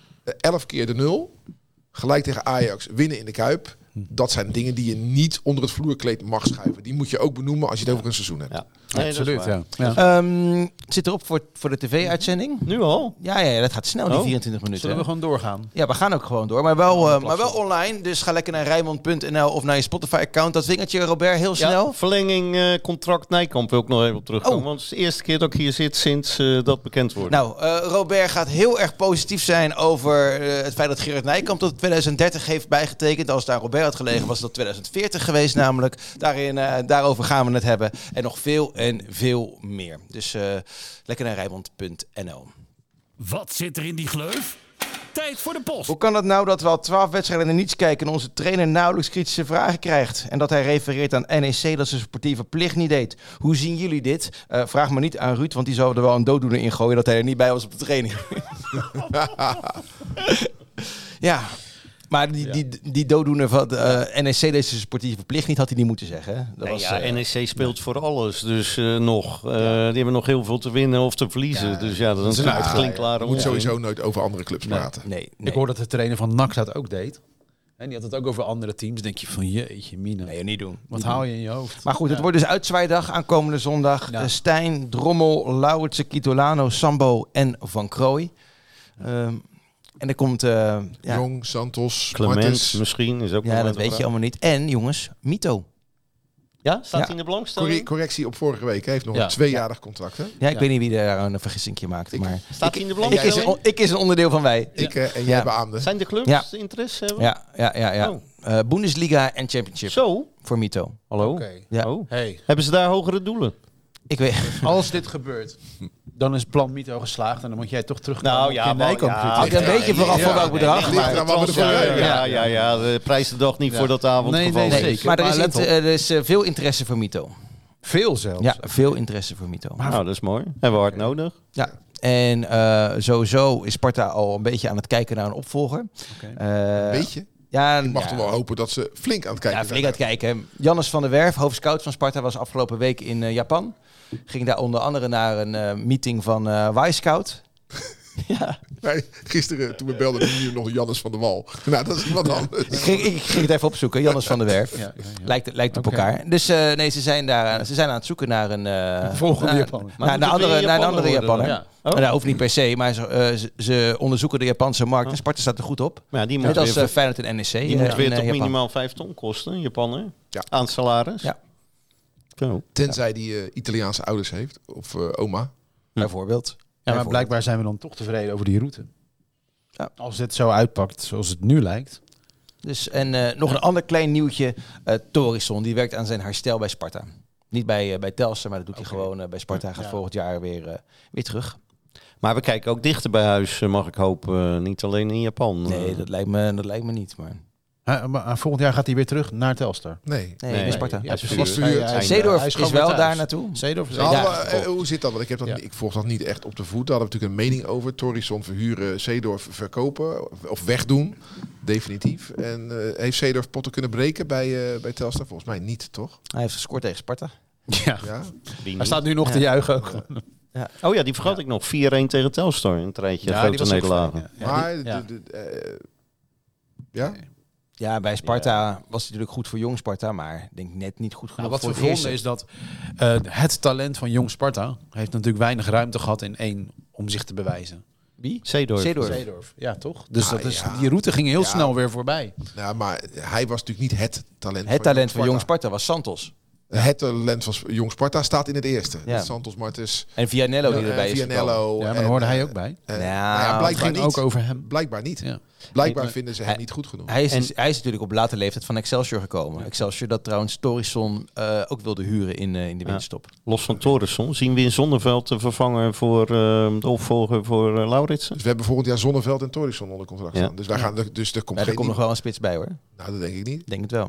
11 keer de 0. Gelijk tegen Ajax. Winnen in de Kuip. Dat zijn dingen die je niet onder het vloerkleed mag schuiven. Die moet je ook benoemen als je het over een seizoen hebt. Ja. Nee, dat is Absoluut, waar. ja. Het zit erop voor de tv-uitzending. Nu al? Ja, dat gaat snel, die Oh. 24 minuten. Zullen we hè. gewoon doorgaan? Ja, we gaan ook gewoon door. Maar wel online. Dus ga lekker naar Rijnmond.nl of naar je Spotify-account. Dat vingertje, Robert, heel snel. Ja, verlenging contract Nijkamp wil ik nog even op terugkomen. Oh. Want het is de eerste keer dat ik hier zit sinds dat bekend wordt. Nou, Robert gaat heel erg positief zijn over het feit dat Gerard Nijkamp tot 2030 heeft bijgetekend. Als het aan Robert had gelegen, was dat 2040 geweest namelijk. Daarover gaan we het hebben. En nog veel en veel meer. Dus lekker naar Rijnmond.nl. Wat zit er in die gleuf? Tijd voor de post. Hoe kan het nou dat we al 12 wedstrijden naar niets kijken en onze trainer nauwelijks kritische vragen krijgt? En dat hij refereert aan NEC dat zijn sportieve plicht niet deed. Hoe zien jullie dit? Vraag maar niet aan Ruud, want die zou er wel een dooddoener in gooien dat hij er niet bij was op de training. Ja, maar die dooddoener van NEC deed zijn sportieve plicht niet, had hij niet moeten zeggen. Hè? Dat Nee, was, NEC speelt voor alles. Dus die hebben nog heel veel te winnen of te verliezen. Dus ja, dat is een klinkklare Je moet onzin. sowieso nooit over andere clubs praten. Nee. Ik hoor dat de trainer van NAC dat ook deed. En die had het ook over andere teams. Dan denk je van jeetje, Mina. Nee, niet doen. Wat haal je in je hoofd? Maar goed, het wordt dus uitzwaaidag aankomende zondag. Ja. Stijn, Drommel, Lauwertse, Kitolano, Sambo en Van Krooij. En er komt... Jong, Santos, Clement Martens. misschien is ook nog ja, wel dat weet je allemaal niet. En jongens, Mito. Ja, staat Ja. hij in de belangstelling? Correctie op vorige week. Hij heeft nog Ja. een 2-jarig contract. Hè? Ja, ik weet niet wie daar een vergissingje maakte, maar... Staat hij in de Ik belangstelling? is een onderdeel van wij. Ik en jij Ja. beaamde. Zijn de clubs Ja. interesse hebben? Ja. Oh. Bundesliga en Championship Zo? voor Mito. Hallo? Oké. Ja. Oh. Hey, Hebben ze daar hogere doelen? Ik weet... als dit gebeurt, dan is plan Mito geslaagd en dan moet jij toch terug Nou, naar ja, de Nijkamp. maar- kritiek. Hangt een beetje vooraf van welk bedrag. ligt eraan wat we ervoor hebben. Ja, de prijs de dag niet Ja. voordat de avond Nee, gevallen nee, is. zeker. Maar er Maar let op. er is veel interesse voor Mito. Veel zelfs. Ja, veel interesse voor Mito. Nou, dat is mooi. Hebben we hard nodig. Ja. En sowieso is Sparta al een beetje aan het kijken naar een opvolger. Weet je? Ja, Ik mag ja. toch wel hopen dat ze flink aan het kijken Ja, zijn. flink aan het kijken. Jannes van der Werf, hoofdscout van Sparta, was afgelopen week in Japan. Ging daar onder andere naar een meeting van Y-Scout. Ja. Nee, gisteren toen we belden noemde je nog Jannes van der Wal. Nou, dat is iemand anders. Ik ging het even opzoeken, Jannes van der Werf. Ja. Lijkt op Oké. elkaar. Dus nee, ze zijn aan het zoeken naar een... Volgende naar- Japaner. Maar naar moet het weer een andere worden Japaner. dan? Ja. Oh. Nou, hoeft niet per se, maar ze onderzoeken de Japanse markt. En Sparta staat er goed op. Maar ja, die Net moet als weer, Feyenoord en NEC. die moet weer in toch Japan. minimaal 5 ton kosten, Japaner? Ja. Aan het salaris? Ja. Zo. Tenzij die Italiaanse ouders heeft. Of oma. Bijvoorbeeld. Ja, maar blijkbaar zijn we dan toch tevreden over die route. Ja. Als dit zo uitpakt zoals het nu lijkt. Dus, en nog een ander klein nieuwtje. Torisson, die werkt aan zijn herstel bij Sparta. Niet bij Telstar, maar dat doet hij gewoon bij Sparta. Hij gaat volgend jaar weer terug. Maar we kijken ook dichter bij huis, mag ik hopen. Niet alleen in Japan. Nee, dat lijkt me niet. Maar... Maar volgend jaar gaat hij weer terug naar Telstar. Nee. Nee, Nee. bij Sparta. Ja, precies. was verhuurd. Hij- Zeedorf hij is gewoon wel weer daar thuis. naartoe. Zeedorf is Nou, Ja, hoe zit dat? Want ik heb dat Ja. ik volg dat niet echt op de voet. Daar hadden we natuurlijk een mening over. Torisson verhuren, Seedorf verkopen of wegdoen. Definitief. En heeft Seedorf potten kunnen breken bij Telstar? Volgens mij niet, toch? Hij heeft gescoord tegen Sparta. Ja. Ja. Hij staat nu nog te juichen ook. Oh ja, die vergat ik nog. 4-1 tegen Telstar. Een treintje Ja, die grote was ook nederlagen. fijn, ja. Maar Ja. ja? Ja, bij Sparta was hij natuurlijk goed voor Jong Sparta, maar ik denk net niet goed genoeg Nou, wat voor we het eerste. vonden is dat het talent van Jong Sparta heeft natuurlijk weinig ruimte gehad in één om zich te bewijzen. Wie? Zeedorf. Zeedorf. Ja, toch? Dus dat is, ja. die route ging heel Ja. snel weer voorbij. Nou, maar hij was natuurlijk niet het talent. Het talent van Jong Sparta was Santos. Het talent van Jong Sparta staat in het eerste. Ja. Santos Martens, En Vianello die erbij is gekomen. Vianello. Ja, maar en, daar hoorde hij ook bij. Ja, blijkbaar Het ging niet. ook over hem. Blijkbaar niet. Ja. Blijkbaar Nee, vinden ze hem hij- niet goed genoeg. Hij is natuurlijk op late leeftijd van Excelsior gekomen. Excelsior dat trouwens Torisson ook wilde huren in de winterstop. Los van Torenson zien we in Zonneveld de vervanger voor de opvolger voor Lauritsen. Dus we hebben volgend jaar Zonneveld en Torisson onder contract Ja. staan. Dus wij gaan dus er komt Ja, er geen komt nog wel een spits bij hoor. Nou, dat denk ik niet. Ik denk het wel.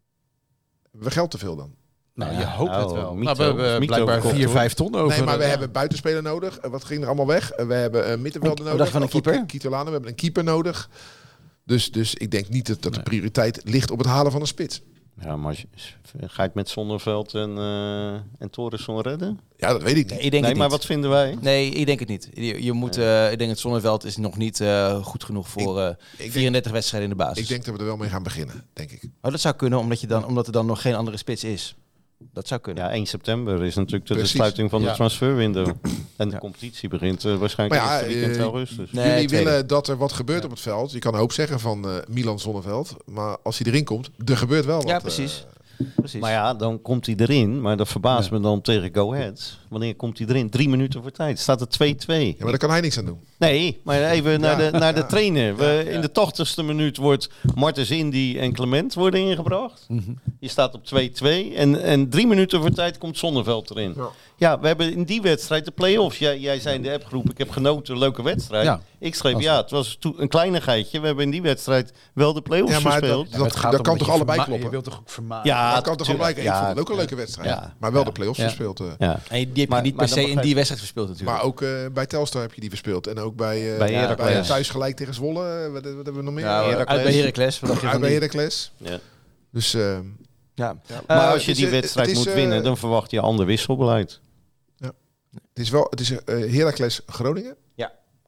We geld te veel dan. Nou, Ja. je hoopt het Nou, wel. Mito- Nou, we hebben Mito blijkbaar verkocht, 4-5 ton over. Nee, maar we ja. hebben buitenspeler nodig. Wat ging er allemaal weg? We hebben een middenvelder Wat nodig. dacht je van een Of keeper? Kitolano. We hebben een keeper nodig. Dus ik denk niet dat de prioriteit ligt op het halen van een spits. Ja, maar ga je het met Zonneveld en Torenson redden? Ja, dat weet ik niet. Nee, ik denk Nee, het maar niet. wat vinden wij? Nee, ik denk het niet. Je moet, ik denk het Zonneveld is nog niet goed genoeg voor denk- 34 wedstrijden in de basis. Ik denk dat we er wel mee gaan beginnen, denk ik. Oh, dat zou kunnen, omdat er dan nog geen andere spits is. Dat zou kunnen. Ja, 1 september is natuurlijk de Precies. sluiting van de Ja. transferwindow. En de Ja. competitie begint waarschijnlijk Maar ja, eerste weekend augustus. Nee, Jullie tweede. willen dat er wat gebeurt op het veld. Je kan een hoop zeggen van Milan Zonneveld. Maar als hij erin komt, er gebeurt wel wat. Ja, precies. Precies. Maar ja, dan komt hij erin. Maar dat verbaast me dan tegen Go Ahead. Wanneer komt hij erin? 3 minuten voor tijd. Staat er 2-2. Ja, maar daar kan hij niks aan doen. Nee, maar even naar de Ja. trainer. In de 80ste minuut wordt Martens Indy en Clement worden ingebracht. Je staat op 2-2. En 3 minuten voor tijd komt Zonneveld erin. Ja. Ja, we hebben in die wedstrijd de play-offs. Jij zei in de appgroep, ik heb genoten, leuke wedstrijd. Ja. Ik schreef, het was een kleinigheidje. We hebben in die wedstrijd wel de play-offs Ja, maar gespeeld. dat kan toch allebei kloppen? Je wilt toch ook vermaken? Ja, dat kan toch allebei. Ik tuurlijk. vond het ook een Ja, leuke wedstrijd. ja. Maar wel de play-offs Ja. verspeeld. Ja. En die heb je Maar- niet maar per dan se in begrijp- die wedstrijd verspeeld natuurlijk. Maar ook bij Telstar heb je die verspeeld. En ook bij Heracles. thuis gelijk tegen Zwolle. Wat hebben we nog meer? Ja, Heracles. uit bij Heracles. Wat dacht je Uit van bij die? Heracles. Ja. Dus Ja. ja. Maar als je dus, die wedstrijd het is, moet winnen, dan verwacht je ander wisselbeleid. het is Heracles Groningen.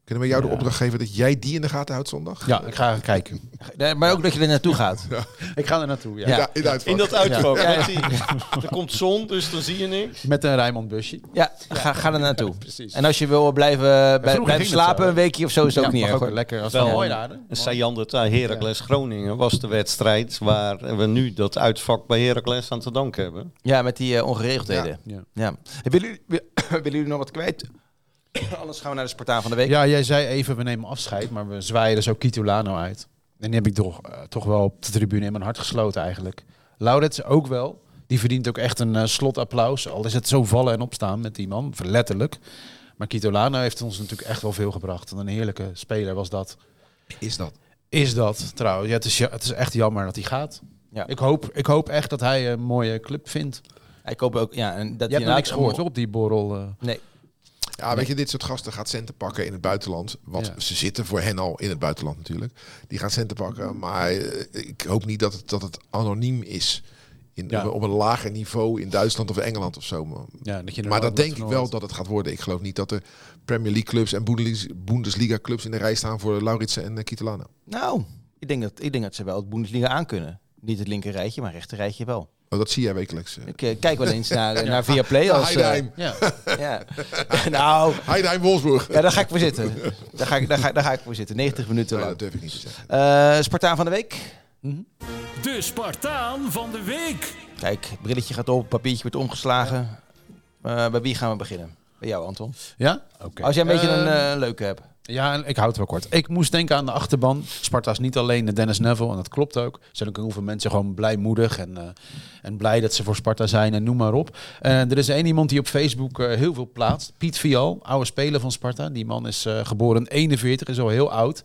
Kunnen we jou de opdracht geven dat jij die in de gaten houdt zondag? Ja, ik ga kijken. Nee, maar ook dat je er naartoe gaat. Ik ga er naartoe, ja. Ja. In de uitvak. In dat uitvak. Ja. Er komt zon, dus dan zie je niks. Met een Rijnmond busje. Ja, ga er naartoe. Precies. En als je wil blijven ging het slapen zo. een weekje of zo, is het ook niet mag erg. ook hoor. lekker. Als Wel het mooi daar. Een Sajander Heracles Groningen was de wedstrijd waar we nu dat uitvak bij Heracles aan te danken hebben. Ja, met die ongeregeldheden. Ja. Ja. Willen jullie nog wat kwijt? Anders gaan we naar de Spartaan van de week. Ja, jij zei even, we nemen afscheid, maar we zwaaien dus ook Kitolano uit. En die heb ik toch wel op de tribune in mijn hart gesloten eigenlijk. Laurits ook wel. Die verdient ook echt een slotapplaus. Al is het zo vallen en opstaan met die man, letterlijk. Maar Kitolano heeft ons natuurlijk echt wel veel gebracht. En een heerlijke speler was dat. Is dat trouwens. Ja, het is echt jammer dat hij gaat. Ja. Ik hoop echt dat hij een mooie club vindt. Ik hoop ook, ja, en dat Je hebt nog niks gehoord op die borrel. Nee. Ja, weet je, dit soort gasten gaat centen pakken in het buitenland. Want ze zitten voor hen al in het buitenland natuurlijk. Die gaan centen pakken. Maar ik hoop niet dat het anoniem is. Op een lager niveau in Duitsland of Engeland of zo. Ja, Maar dat denk ik wel dat het gaat worden. Ik geloof niet dat de Premier League clubs en Bundesliga clubs in de rij staan voor Lauritsen en Kitolano. Nou, ik denk dat ze wel het Bundesliga aan kunnen. Niet het linker rijtje, maar het rechter rijtje wel. Oh, dat zie jij wekelijks. Ik kijk wel eens naar Viaplay. Als, Heidenheim. Ja. Nou, Heidenheim, Wolfsburg. ja, daar ga ik voor zitten. Daar ga ik voor zitten. 90 minuten Nee, lang. dat durf ik niet te zeggen. Spartaan van de week. De Spartaan van de week. Kijk, brilletje gaat op, papiertje wordt omgeslagen. Bij wie gaan we beginnen? Bij jou, Anton. Ja? Oké. Als jij een beetje een leuke hebt. Ja, en ik houd het wel kort. Ik moest denken aan de achterban. Sparta is niet alleen de Dennis Neville, en dat klopt ook. Er zijn ook heel veel mensen gewoon blijmoedig en blij dat ze voor Sparta zijn en noem maar op. Er is één iemand die op Facebook heel veel plaatst. Piet Vial, oude speler van Sparta. Die man is geboren in 41, is al heel oud.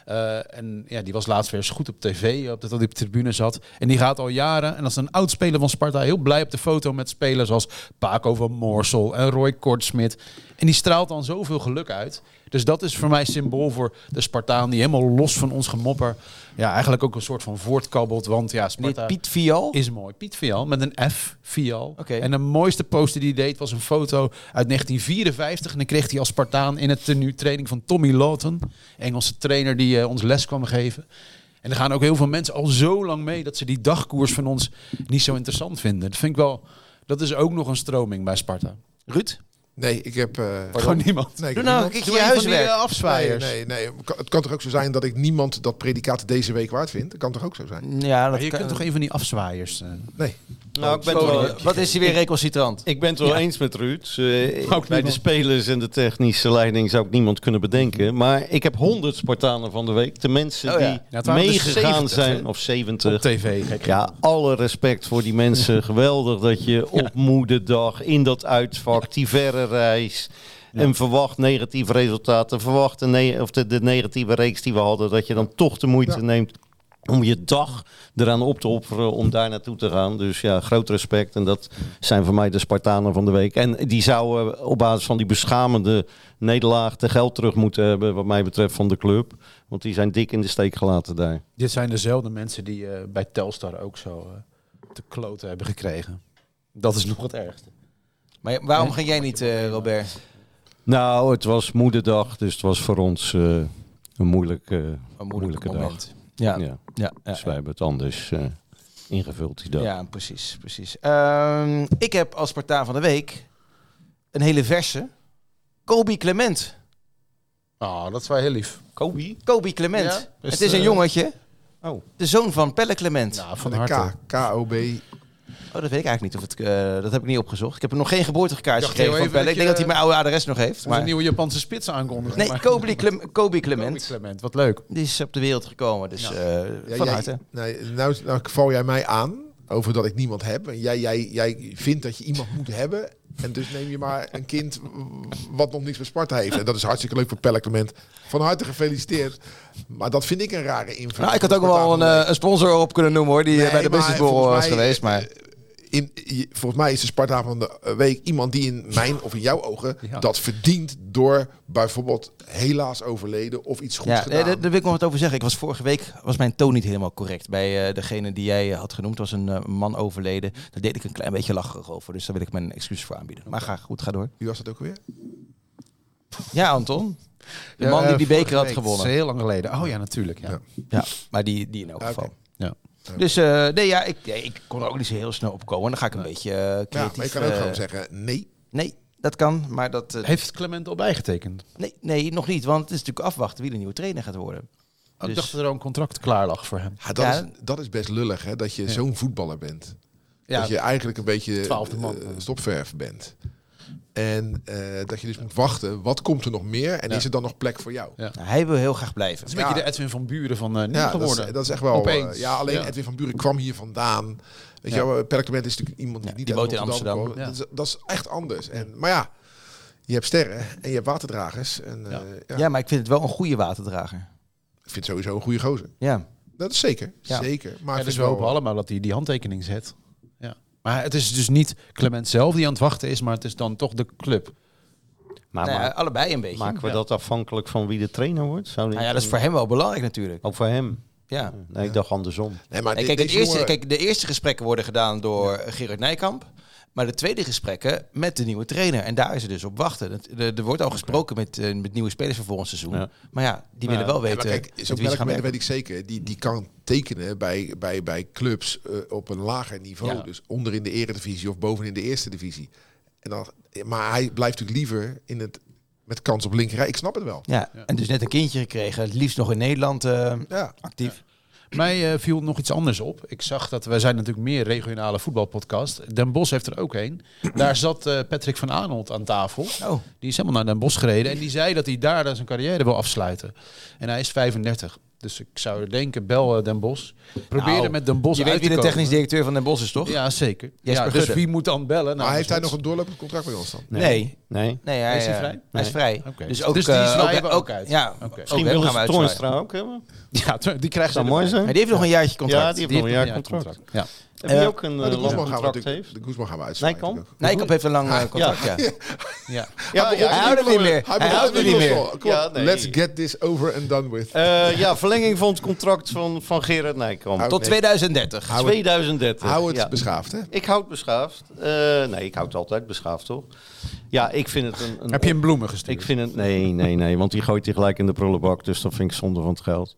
En ja, die was laatst weer eens goed op tv, dat hij op de tribune zat. En die gaat al jaren, en dat is een oud speler van Sparta, heel blij op de foto met spelers als Paco van Moorsel en Roy Kortsmit. En die straalt dan zoveel geluk uit. Dus dat is voor mij symbool voor de Spartaan die helemaal los van ons gemopper, ja, eigenlijk ook een soort van voortkabbelt. Want ja, Sparta Piet Vial? is mooi. Piet Vial met een F, Vial. Okay. En de mooiste poster die hij deed was een foto uit 1954. En dan kreeg hij als Spartaan in het tenue training van Tommy Lawton, Engelse trainer die ons les kwam geven. En er gaan ook heel veel mensen al zo lang mee dat ze die dagkoers van ons niet zo interessant vinden. Dat vind ik wel, dat is ook nog een stroming bij Sparta. Ruud? Nee, ik heb... Gewoon niemand. Nee, ik Doe heb nou niemand. een keertje Doe je een van die huiswerk. afzwaaiers. Nee. Het kan toch ook zo zijn dat ik niemand dat predicaat deze week waard vind? Dat kan toch ook zo zijn? Ja, dat Maar je kan- kunt toch een van die afzwaaiers... Nee. Nou, ik ben het wel, Wat is hij weer recalcitrant? ik ben het wel eens met Ruud. Ook Bij de niemand. spelers en de technische leiding zou ik niemand kunnen bedenken. Maar ik heb 100 Spartanen van de week. De mensen Oh ja. die Ja, het waren er meegegaan 70, zijn, hè? of Op 70. tv. Kijk, Ja, alle respect voor die mensen. Geweldig dat je op moederdag in dat uitvak, die verre reis, een verwacht negatief resultaat, de negatieve reeks die we hadden, dat je dan toch de moeite neemt om je dag eraan op te offeren om daar naartoe te gaan. Dus ja, groot respect. En dat zijn voor mij de Spartanen van de week. En die zouden op basis van die beschamende nederlaag de geld terug moeten hebben, wat mij betreft, van de club. Want die zijn dik in de steek gelaten daar. dit zijn dezelfde mensen die bij Telstar ook zo te kloten hebben gekregen. Dat is nog het ergste. Maar waarom ging jij niet, Robert? Nou, het was moederdag, dus het was voor ons een moeilijke dag. moment. Ja. Ja. Dus wij hebben het anders ingevuld die dag. Ja, precies. Ik heb als Spartaan van de week een hele verse. Kobe Clement. Oh, dat is wel heel lief. Kobe Clement. Ja, dus het is een jongetje. Oh. De zoon van Pelle Clement. Nou, van De harte. KOB. Oh, dat weet ik eigenlijk niet. Of dat heb ik niet opgezocht. Ik heb nog geen geboortekaartje Dacht gekregen heel van even Pelle. Ik dat denk dat je- hij mijn oude adres nog heeft. Een Maar... nieuwe Japanse spits aankondigen. Nee, maar- Kobe Clement. Clement, wat leuk. Die is op de wereld gekomen. Dus Ja, van harte. Nou val jij mij aan over dat ik niemand heb. En jij vindt dat je iemand moet hebben. En dus neem je maar een kind wat nog niks bij Sparta heeft. En dat is hartstikke leuk voor Pelle Clement. Van harte gefeliciteerd. Maar dat vind ik een rare invulling. Nou, ik had ook wel een sponsor op kunnen noemen hoor. Die bij de businessborrel was geweest. Maar Volgens mij is de Sparta van de week iemand die in mijn of in jouw ogen Ja. dat verdient door bijvoorbeeld helaas overleden of iets goeds ja, gedaan. daar wil ik nog wat over zeggen. Vorige week was mijn toon niet helemaal correct. Bij degene die jij had genoemd was een man overleden. Daar deed ik een klein beetje lacherig over. Dus daar wil ik mijn excuses voor aanbieden. Maar ga door. Wie was dat ook weer? Ja, Anton. De man die vorige beker had week. gewonnen. Dat is heel lang geleden. Oh ja, natuurlijk. Ja. Ja. Ja, maar die in elk geval. Oké. Ja. Dus ik kon er ook niet zo heel snel op komen. Dan ga ik een beetje creatief... maar je kan ook gewoon zeggen nee. Nee, dat kan, maar dat... Heeft Clement al bijgetekend? Nee, nog niet. Want het is natuurlijk afwachten wie de nieuwe trainer gaat worden. Ik dacht dat er al een contract klaar lag voor hem. Ja, dat is best lullig, hè? Dat je zo'n voetballer bent. Ja, Dat je eigenlijk een beetje 12e man. stopverf bent. En dat je dus moet wachten. Wat komt er nog meer? En is er dan nog plek voor jou? Ja. Nou, hij wil heel graag blijven. het is een beetje de Edwin van Buren van niet Ja, geworden. dat is echt wel... Opeens. alleen Edwin van Buren kwam hier vandaan. Weet je wel, Per Clement is natuurlijk iemand die niet die uit woont in Rotterdam Amsterdam. kwam. Dat is echt anders. Maar ja, je hebt sterren en je hebt waterdragers. En, Ja, maar ik vind het wel een goede waterdrager. Ik vind het sowieso een goede gozer. Ja. Dat is zeker. Ja. Zeker. Maar Ja, ik dus vind we hopen allemaal dat hij die handtekening zet. Ja. Maar het is dus niet Clement zelf die aan het wachten is, maar het is dan toch de club. Maar Nou ja, allebei een beetje. maken we dat afhankelijk van wie de trainer wordt? Nou ja, dat is voor hem wel belangrijk natuurlijk. Ook voor hem? Ja. Nee, ik dacht andersom. Nee, maar En kijk, de eerste gesprekken worden gedaan door Gerard Nijkamp. Maar de tweede gesprekken met de nieuwe trainer. En daar is er dus op wachten. Er wordt al gesproken met nieuwe spelers voor volgend seizoen. Ja. Maar ja, die willen wel weten maar kijk, met zo'n wie ze gaan Clement werken. weet ik zeker. Die kan tekenen bij clubs op een lager niveau. Ja. Dus onder in de eredivisie of boven in de eerste divisie. En dan, maar hij blijft natuurlijk liever met kans op linkerrij. Ik snap het wel. Ja, en dus net een kindje gekregen. Het liefst nog in Nederland Ja. actief. Mij viel nog iets anders op. Ik zag dat wij zijn natuurlijk meer regionale voetbalpodcast. Den Bosch heeft er ook een. Daar zat Patrick van Aanholt aan tafel. Oh. Die is helemaal naar Den Bosch gereden. En die zei dat hij daar zijn carrière wil afsluiten. En hij is 35. Dus ik zou denken, bel Den Bosch. Probeer Nou, er met Den Bosch Je uit weet wie te de komen. technisch directeur van Den Bosch is, toch? Ja, zeker. Jesper Ja, dus Gudde. wie moet dan bellen? Maar heeft hij nog een doorlopend contract bij ons dan? Nee. Nee. Nee, hij Is hij vrij? Hij is vrij. Oké. Dus, ook, Dus die zwaaien we ook, ook uit. Ja, Oké. ook Misschien hem willen gaan we ze uitzwaaien. Toornstra ook hebben. Ja, die krijgt Zou mooi zijn. Maar die heeft nog een jaartje contract. Ja, die heeft nog een jaar contract. Ja. Heb je ook een Maar de lang Guzman gaan we contract natuurlijk. heeft? De Guzman gaan we uitzwaaien. Nijkamp? natuurlijk. Nijkamp heeft een lang contract, ja. Ja. Ja, Hij houdt het niet meer. Hij houdt het niet meer. Kom, Ja, nee. Let's get this over and done with. Verlenging van het contract van Gerard Nijkamp. Hou- Tot 2030. Hou het- 2030. Hou het Ja. beschaafd, hè? Ik houd het beschaafd. Nee, ik houd het altijd beschaafd, toch? Ja, ik vind het een... Heb je hem bloemen gestuurd? Ik vind het... Nee, want die gooit hij gelijk in de prullenbak. Dus dat vind ik zonde van het geld.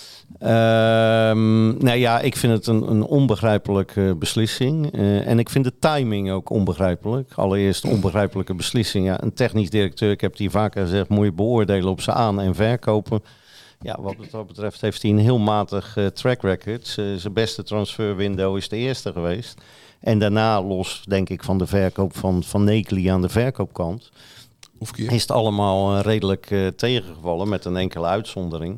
Ik vind het een onbegrijpelijke beslissing. En ik vind de timing ook onbegrijpelijk. Allereerst een onbegrijpelijke beslissing. Ja, een technisch directeur, ik heb het hier vaker gezegd, moet je beoordelen op zijn aan- en verkopen. Ja, wat dat betreft heeft hij een heel matig track record. Zijn beste transferwindow is de eerste geweest. En daarna, los denk ik van de verkoop van Nekeli aan de verkoopkant, Hoefkeer. is het allemaal redelijk tegengevallen met een enkele uitzondering.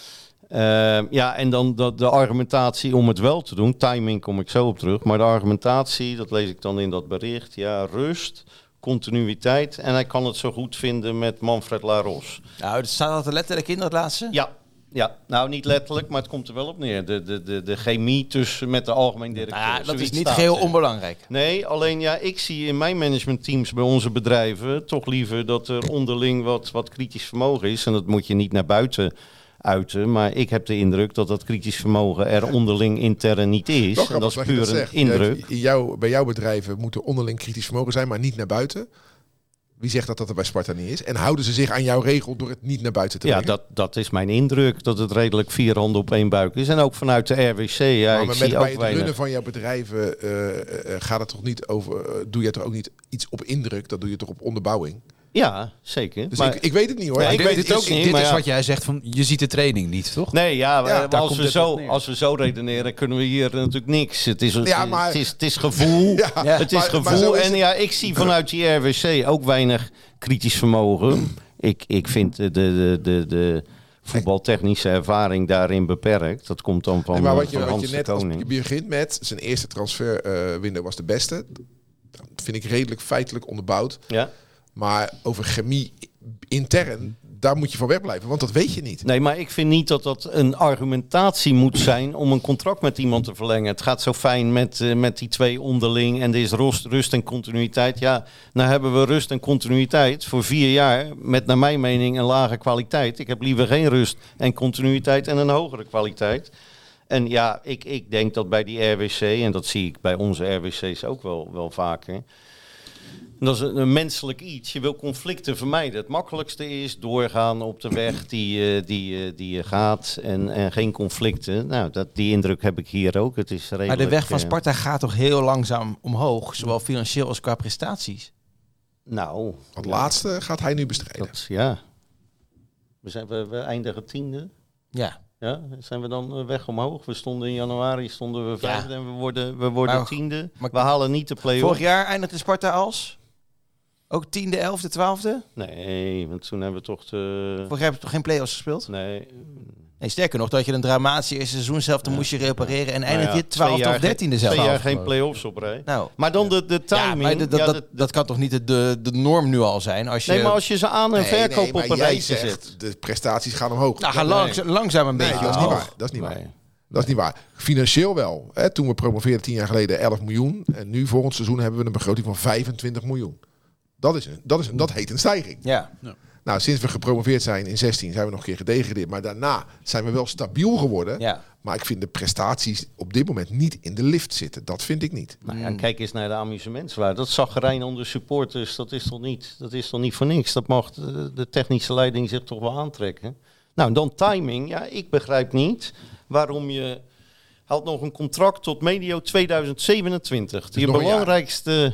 En dan de argumentatie om het wel te doen. Timing kom ik zo op terug. Maar de argumentatie, dat lees ik dan in dat bericht. Ja, rust, continuïteit. En hij kan het zo goed vinden met Manfred Laros. Nou, het staat dat er letterlijk in, dat laatste? Ja, nou niet letterlijk, maar het komt er wel op neer. De chemie tussen met de algemeen directeur. Nou ja, dat is Zoiets niet staat geheel er. onbelangrijk. Nee, alleen ja, ik zie in mijn managementteams bij onze bedrijven toch liever dat er onderling wat kritisch vermogen is. En dat moet je niet naar buiten uiten. Maar ik heb de indruk dat kritisch vermogen er onderling intern niet is. Toch En dat is grappig dat je puur dat een zegt. indruk. Bij jouw bedrijven moet er onderling kritisch vermogen zijn, maar niet naar buiten. Wie zegt dat er bij Sparta niet is? En houden ze zich aan jouw regel door het niet naar buiten te Ja, brengen? dat is mijn indruk. Dat het redelijk 4 handen op 1 buik is. En ook vanuit de RWC. Ja, ik maar zie bij ook het weinig. runnen van jouw bedrijven gaat het toch niet over... doe je toch ook niet iets op indruk? Dat doe je toch op onderbouwing? Ja, zeker. Dus Maar- ik weet het niet hoor. Nee, ik ik weet het ook niet. Dit maar is ja. wat jij zegt van, je ziet de training niet, toch? Nee, Ja, daar als, komt we het op neer. als we zo redeneren, kunnen we hier natuurlijk niks. Het is, Ja, maar- het is gevoel. Ja, Het is maar zo gevoel. is En het. ja, ik zie vanuit die RWC ook weinig kritisch vermogen. Ik vind de voetbaltechnische ervaring daarin beperkt. Dat komt dan van, Nee, maar wat van je Hans de net als Koning. je begint met zijn eerste transferwindow was de beste. Dat vind ik redelijk feitelijk onderbouwd. Ja? Maar over chemie intern, daar moet je van wegblijven. Want dat weet je niet. Nee, maar ik vind niet dat dat een argumentatie moet zijn om een contract met iemand te verlengen. Het gaat zo fijn met die twee onderling en er is rust en continuïteit. Ja, nou hebben we rust en continuïteit voor 4 jaar met naar mijn mening een lage kwaliteit. Ik heb liever geen rust en continuïteit en een hogere kwaliteit. En ja, ik denk dat bij die RWC, en dat zie ik bij onze RWC's ook wel vaker, Dat is een menselijk iets. Je wil conflicten vermijden. Het makkelijkste is doorgaan op de weg die je gaat en geen conflicten. Nou, die indruk heb ik hier ook. Het is redelijk, Maar de weg van Sparta gaat toch heel langzaam omhoog, zowel financieel als qua prestaties? Nou, Het laatste gaat hij nu bestrijden. ja. We eindigen 10e. Ja. Ja, zijn we dan weg omhoog? We stonden in januari vijfde en we worden Maar- 10e. maar- We halen niet de play-off. Vorig jaar eindigde Sparta als? Ook 10e, 11e, 12e? Nee, want toen hebben we toch Vorig jaar heb je toch geen play-offs gespeeld? Nee. Nee, sterker nog, dat je een dramatische eerste seizoen zelf, dan moest je repareren en eindig je 12e Nou 2 jaar of 13e zelf. 2 jaar geen play-offs op rij. Nou, Maar dan de timing. ja, maar dat kan toch niet de norm nu al zijn? Als je, Nee, maar als je ze aan- en verkoop maar op een jij rijtje zegt, zet. de prestaties gaan omhoog. nou, ga langzaam een Nee, beetje dat is niet omhoog. waar. Dat is niet waar. Nee. Dat is niet waar. Financieel wel. Hè? Toen we promoveerden 10 jaar geleden 11 miljoen. En nu volgend seizoen hebben we een begroting van 25 miljoen. Dat heet een stijging. Ja. Nou, sinds we gepromoveerd zijn in 16 zijn we nog een keer gedegradeerd. Maar daarna zijn we wel stabiel geworden. Ja. Maar ik vind de prestaties op dit moment niet in de lift zitten. Dat vind ik niet. Nou ja, kijk eens naar de amusementswaarde. Dat zaggerijn onder supporters, dat is toch niet voor niks. Dat mag de technische leiding zich toch wel aantrekken. Nou, dan timing. Ja, ik begrijp niet waarom je had nog een contract tot medio 2027. Die nog een jaar. belangrijkste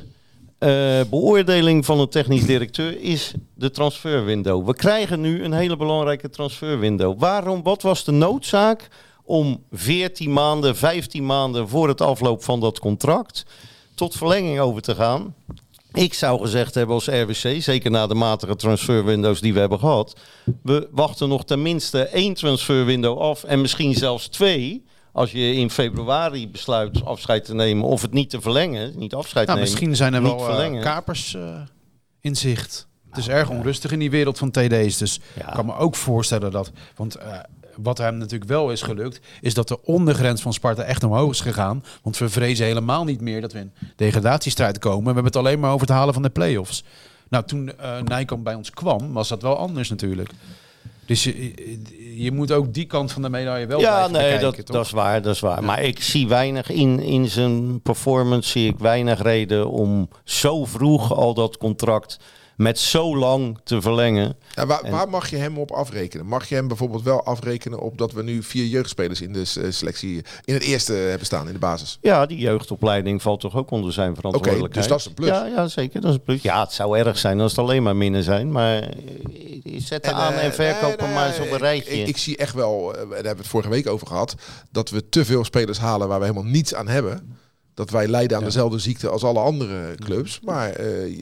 beoordeling van een technisch directeur is de transferwindow. We krijgen nu een hele belangrijke transferwindow. Wat was de noodzaak om 14 maanden, 15 maanden voor het afloop van dat contract tot verlenging over te gaan? Ik zou gezegd hebben als RWC, zeker na de matige transferwindows die we hebben gehad, we wachten nog tenminste 1 transferwindow af en misschien zelfs 2... Als je in februari besluit afscheid te nemen of het niet te verlengen, niet afscheid Nou, nemen. misschien zijn er niet wel verlengen. kapers in zicht. Het is erg onrustig in die wereld van TD's. Dus Ja. ik kan me ook voorstellen dat... Want wat hem natuurlijk wel is gelukt, is dat de ondergrens van Sparta echt omhoog is gegaan. Want we vrezen helemaal niet meer dat we in degradatiestrijd komen. We hebben het alleen maar over het halen van de play-offs. Nou, toen Nijkamp bij ons kwam, was dat wel anders natuurlijk. Dus je moet ook die kant van de medaille wel blijven bekijken, toch? dat is waar. Maar ik zie weinig in zijn performance, zie ik weinig reden om zo vroeg al dat contract met zo lang te verlengen. Ja, waar mag je hem op afrekenen? Mag je hem bijvoorbeeld wel afrekenen op dat we nu 4 jeugdspelers in de selectie in het eerste hebben staan in de basis? Ja, die jeugdopleiding valt toch ook onder zijn verantwoordelijkheid. dus dat is een plus. Ja, zeker, dat is een plus. Ja, het zou erg zijn als het alleen maar minnen zijn, maar zet de aan- en verkopen maar eens op een rijtje. Ik zie echt wel, daar hebben we het vorige week over gehad, dat we te veel spelers halen waar we helemaal niets aan hebben. Dat wij lijden aan dezelfde ziekte als alle andere clubs. Maar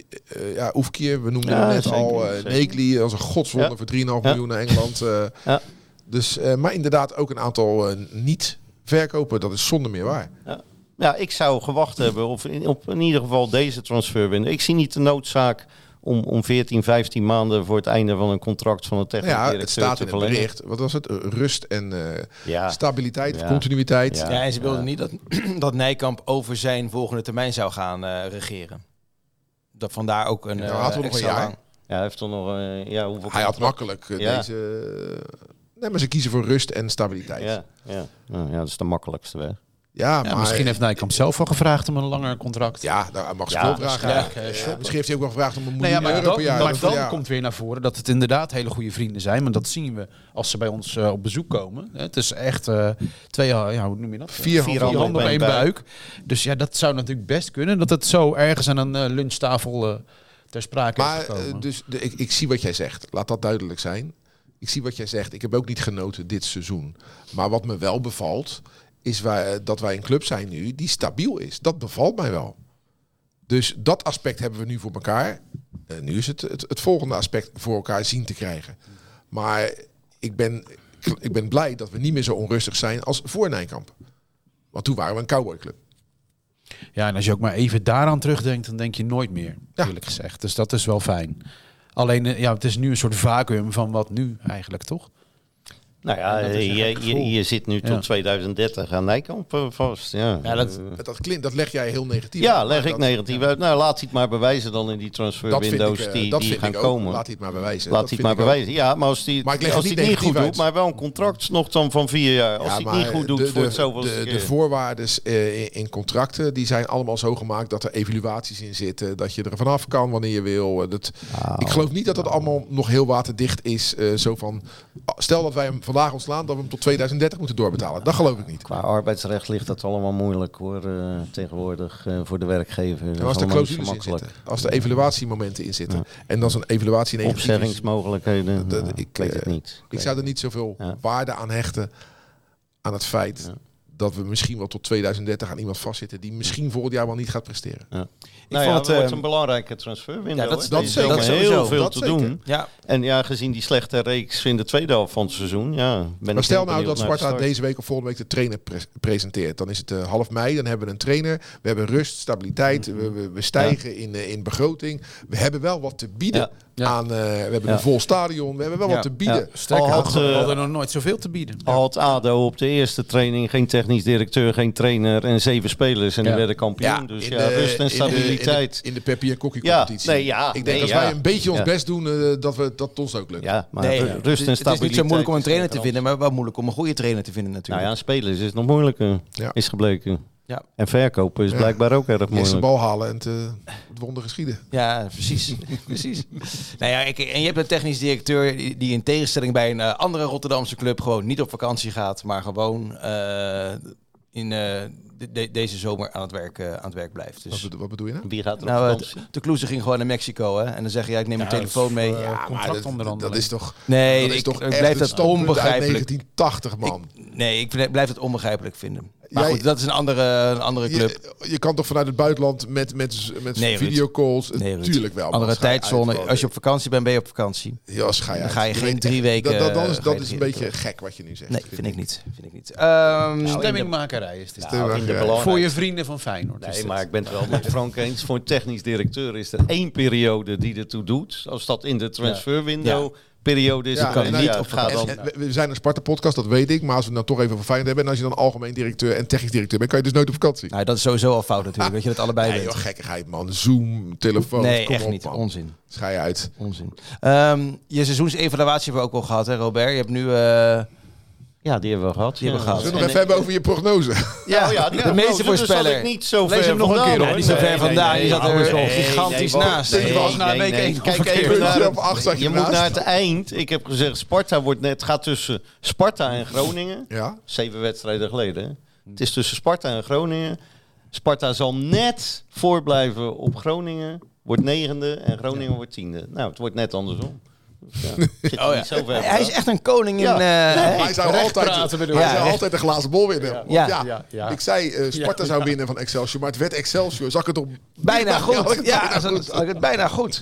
Oefkier, we noemden hem net zeker, al. zeker. Nekli als een godswonder voor 3,5 miljoen naar Engeland. Ja. Dus, maar inderdaad ook een aantal niet verkopen. Dat is zonder meer waar. Ja, ik zou gewacht hebben op in ieder geval deze transferwindow. Ik zie niet de noodzaak om 14, 15 maanden voor het einde van een contract van een technisch Ja, directeur het staat te in het verlengen. bericht. Wat was het? Rust en Ja. stabiliteit, Ja. continuïteit. Ja. Ja, en ze wilden niet dat Nijkamp over zijn volgende termijn zou gaan regeren. Dat vandaar ook een Nou, had we nog een extra jaar. lang. Ja, hij heeft toch nog hoeveel Hij had contract- makkelijk Ja. deze... Nee, maar ze kiezen voor rust en stabiliteit. Ja. Nou, ja, dat is de makkelijkste weg. Ja, Ja, maar... misschien heeft Nijkamp zelf wel gevraagd om een langer contract. Ja, daar mag ze Ja, veel vragen. waarschijnlijk, Misschien heeft hij ook wel gevraagd om een Nee, miljoen ja, maar euro per jaar. maar Dat- dan ja. komt weer naar voren dat het inderdaad hele goede vrienden zijn. Maar dat zien we als ze bij ons op bezoek komen. Het is echt twee, hoe noem je dat? Vier handen handen op één buik. Dus ja, dat zou natuurlijk best kunnen. Dat het zo ergens aan een lunchtafel ter sprake is Maar gekomen. ik zie wat jij zegt. Laat dat duidelijk zijn. Ik zie wat jij zegt. Ik heb ook niet genoten dit seizoen. Maar wat me wel bevalt, is dat wij een club zijn nu die stabiel is. Dat bevalt mij wel. Dus dat aspect hebben we nu voor elkaar. Nu is het volgende aspect voor elkaar zien te krijgen. Maar ik ben blij dat we niet meer zo onrustig zijn als voor Nijkamp. Want toen waren we een cowboyclub. Ja, en als je ook maar even daaraan terugdenkt, dan denk je nooit meer, Ja. eerlijk gezegd. Dus dat is wel fijn. Alleen, het is nu een soort vacuüm van wat nu eigenlijk, toch? Nou ja, En dat is een gek gevoel. je zit nu tot 2030 aan Nijkamp vast. Ja, Dat leg jij heel negatief ja, uit, leg maar ik dat- negatief uit. Nou, laat hij het maar bewijzen dan in die transferwindows die gaan komen. Laat hij het maar bewijzen. Laat Dat hij vind het maar ik ook. bewijzen. Ja, maar als hij Maar ik leg het het niet niet goed negatief doet, uit. maar wel een contract nog dan van 4 jaar. Als hij het niet goed doet voor het zoveelste de keer. voorwaarden in contracten die zijn allemaal zo gemaakt dat er evaluaties in zitten, dat je er vanaf kan wanneer je wil. Ik geloof niet dat dat allemaal nog heel waterdicht is. Zo van, stel dat wij hem vandaag ontslaan, dat we hem tot 2030 moeten doorbetalen. Dat geloof ik niet. Qua arbeidsrecht ligt dat allemaal moeilijk hoor, tegenwoordig voor de werkgever. Dat En is als er allemaal niet zo clausules in makkelijk. zitten, als er evaluatiemomenten in zitten, en dan zo'n evaluatie negatief is, Opzeggingsmogelijkheden, ik weet het niet. ik zou er niet zoveel Ja. waarde aan hechten aan het feit dat we misschien wel tot 2030 aan iemand vastzitten die misschien volgend jaar wel niet gaat presteren. Nou vond ja, het, het wordt een belangrijke transferwindow. ja, dat- hè. dat Er is zeker. nog Dat heel sowieso. veel Dat te zeker. doen. Ja, En ja, gezien die slechte reeks in de tweede helft van het seizoen, Maar stel nou dat Sparta deze week of volgende week de trainer presenteert. Dan is het half mei, dan hebben we een trainer. We hebben rust, stabiliteit, we stijgen in begroting. We hebben wel wat te bieden. Ja. Ja. Aan, we hebben Ja. een vol stadion, we hebben wel Ja. wat te bieden. Ja. Sterker Al nog, had, we hadden nog nooit zoveel te bieden. Al had ADO op de eerste training geen technisch directeur, geen trainer en 7 spelers. En die Ja. werden kampioen. Dus in ja, de- rust en stabiliteit. In de Peppi en Kokkie Ja, competitie. nee, ja, Ik denk nee, als ja. wij een beetje ons Ja. best doen, dat het ons ook lukt. Ja, maar nee, rust en het is stabiliteit. niet zo moeilijk om een is trainer net te vinden, maar wel moeilijk om een goede trainer te vinden Nou natuurlijk. ja, spelers is het nog moeilijker, Ja. is gebleken. Ja. En verkopen is Ja. blijkbaar ook erg Eerst de moeilijk. bal halen en het wonder geschieden. Ja, precies. precies. Nou ja, en je hebt een technisch directeur die in tegenstelling bij een andere Rotterdamse club gewoon niet op vakantie gaat, maar gewoon deze zomer aan het werk blijft. Dus, Wat bedoel je nou? Wie gaat er op nou, vakantie? de Kloeze ging gewoon naar Mexico, hè? En dan zeg je, ja, ik neem mijn telefoon mee. Contract onderhandelen. dat is toch... Nee, dat is toch ik echt blijf het dat standpunt uit onbegrijpelijk. 1980, man. Ik blijf het onbegrijpelijk vinden. Maar Jij- goed, dat is een andere club. Je kan toch vanuit het buitenland met Nee, Ruud. videocalls? Nee, Ruud. Tuurlijk wel. man. Andere Ga je tijdzone. uit, Als je op vakantie bent, ben je op vakantie. Ja, ga je Dan uit. ga je Je geen bent 3 echt- weken... Dat ga je is een geen- beetje gek wat je nu zegt. Nee, vind ik niet. Stemmingmakerij is dit. Nou, in de belangrijkste- Voor je vrienden van Feyenoord. is Nee, dit. maar ik ben het wel met Frank eens. Voor een technisch directeur is er 1 periode die ertoe doet. Als dat in de transferwindow periode is, Ja, dan kan en je dan- niet ja, op gaan dan. we zijn een Sparta-podcast, dat weet ik. Maar als we het dan toch even voor Feyenoord hebben... en als je dan algemeen directeur en technisch directeur bent... kan je dus nooit op vakantie. Nou, dat is sowieso al fout natuurlijk, dat je dat allebei Nee, weet. joh, gekkigheid, man. Zoom, telefoon. Nee, kom echt op, niet. man. Onzin. Schij uit. Onzin. Je seizoensevaluatie hebben we ook al gehad, hè Robert? Je hebt nu... Ja, die hebben we gehad. Die hebben we gehad. Zullen we nog even hebben over je prognose? de meeste voorspeller. Niet zo Lees ver hem nog een vandaan, keer, hoor. hoor. Niet zo ver vandaan. Die zat er Nee, gigantisch nee, naast. nee, Dit was na week nee. 1. Kijk even Puntje naar op 8 zat je je moet naast. naar het eind. Ik heb gezegd, Sparta gaat tussen Sparta en Groningen. Ja. 7 wedstrijden geleden. Hè. Het is tussen Sparta en Groningen. Sparta zal net voorblijven op Groningen. Wordt 9e en Groningen wordt 10e. Nou, het wordt net andersom. Dus ja, zit er niet zo ver Hij vandaan. is echt een koning in... Ja. Hij zou recht altijd, praten bedoel hij je. zou Ja, altijd een glazen bol winnen. Want Ja. Ja. Ik zei Sparta zou winnen van Excelsior, maar het werd Excelsior. Zag ik het op... Bijna Ja, goed. Ja, bijna dat goed. had ik het bijna goed.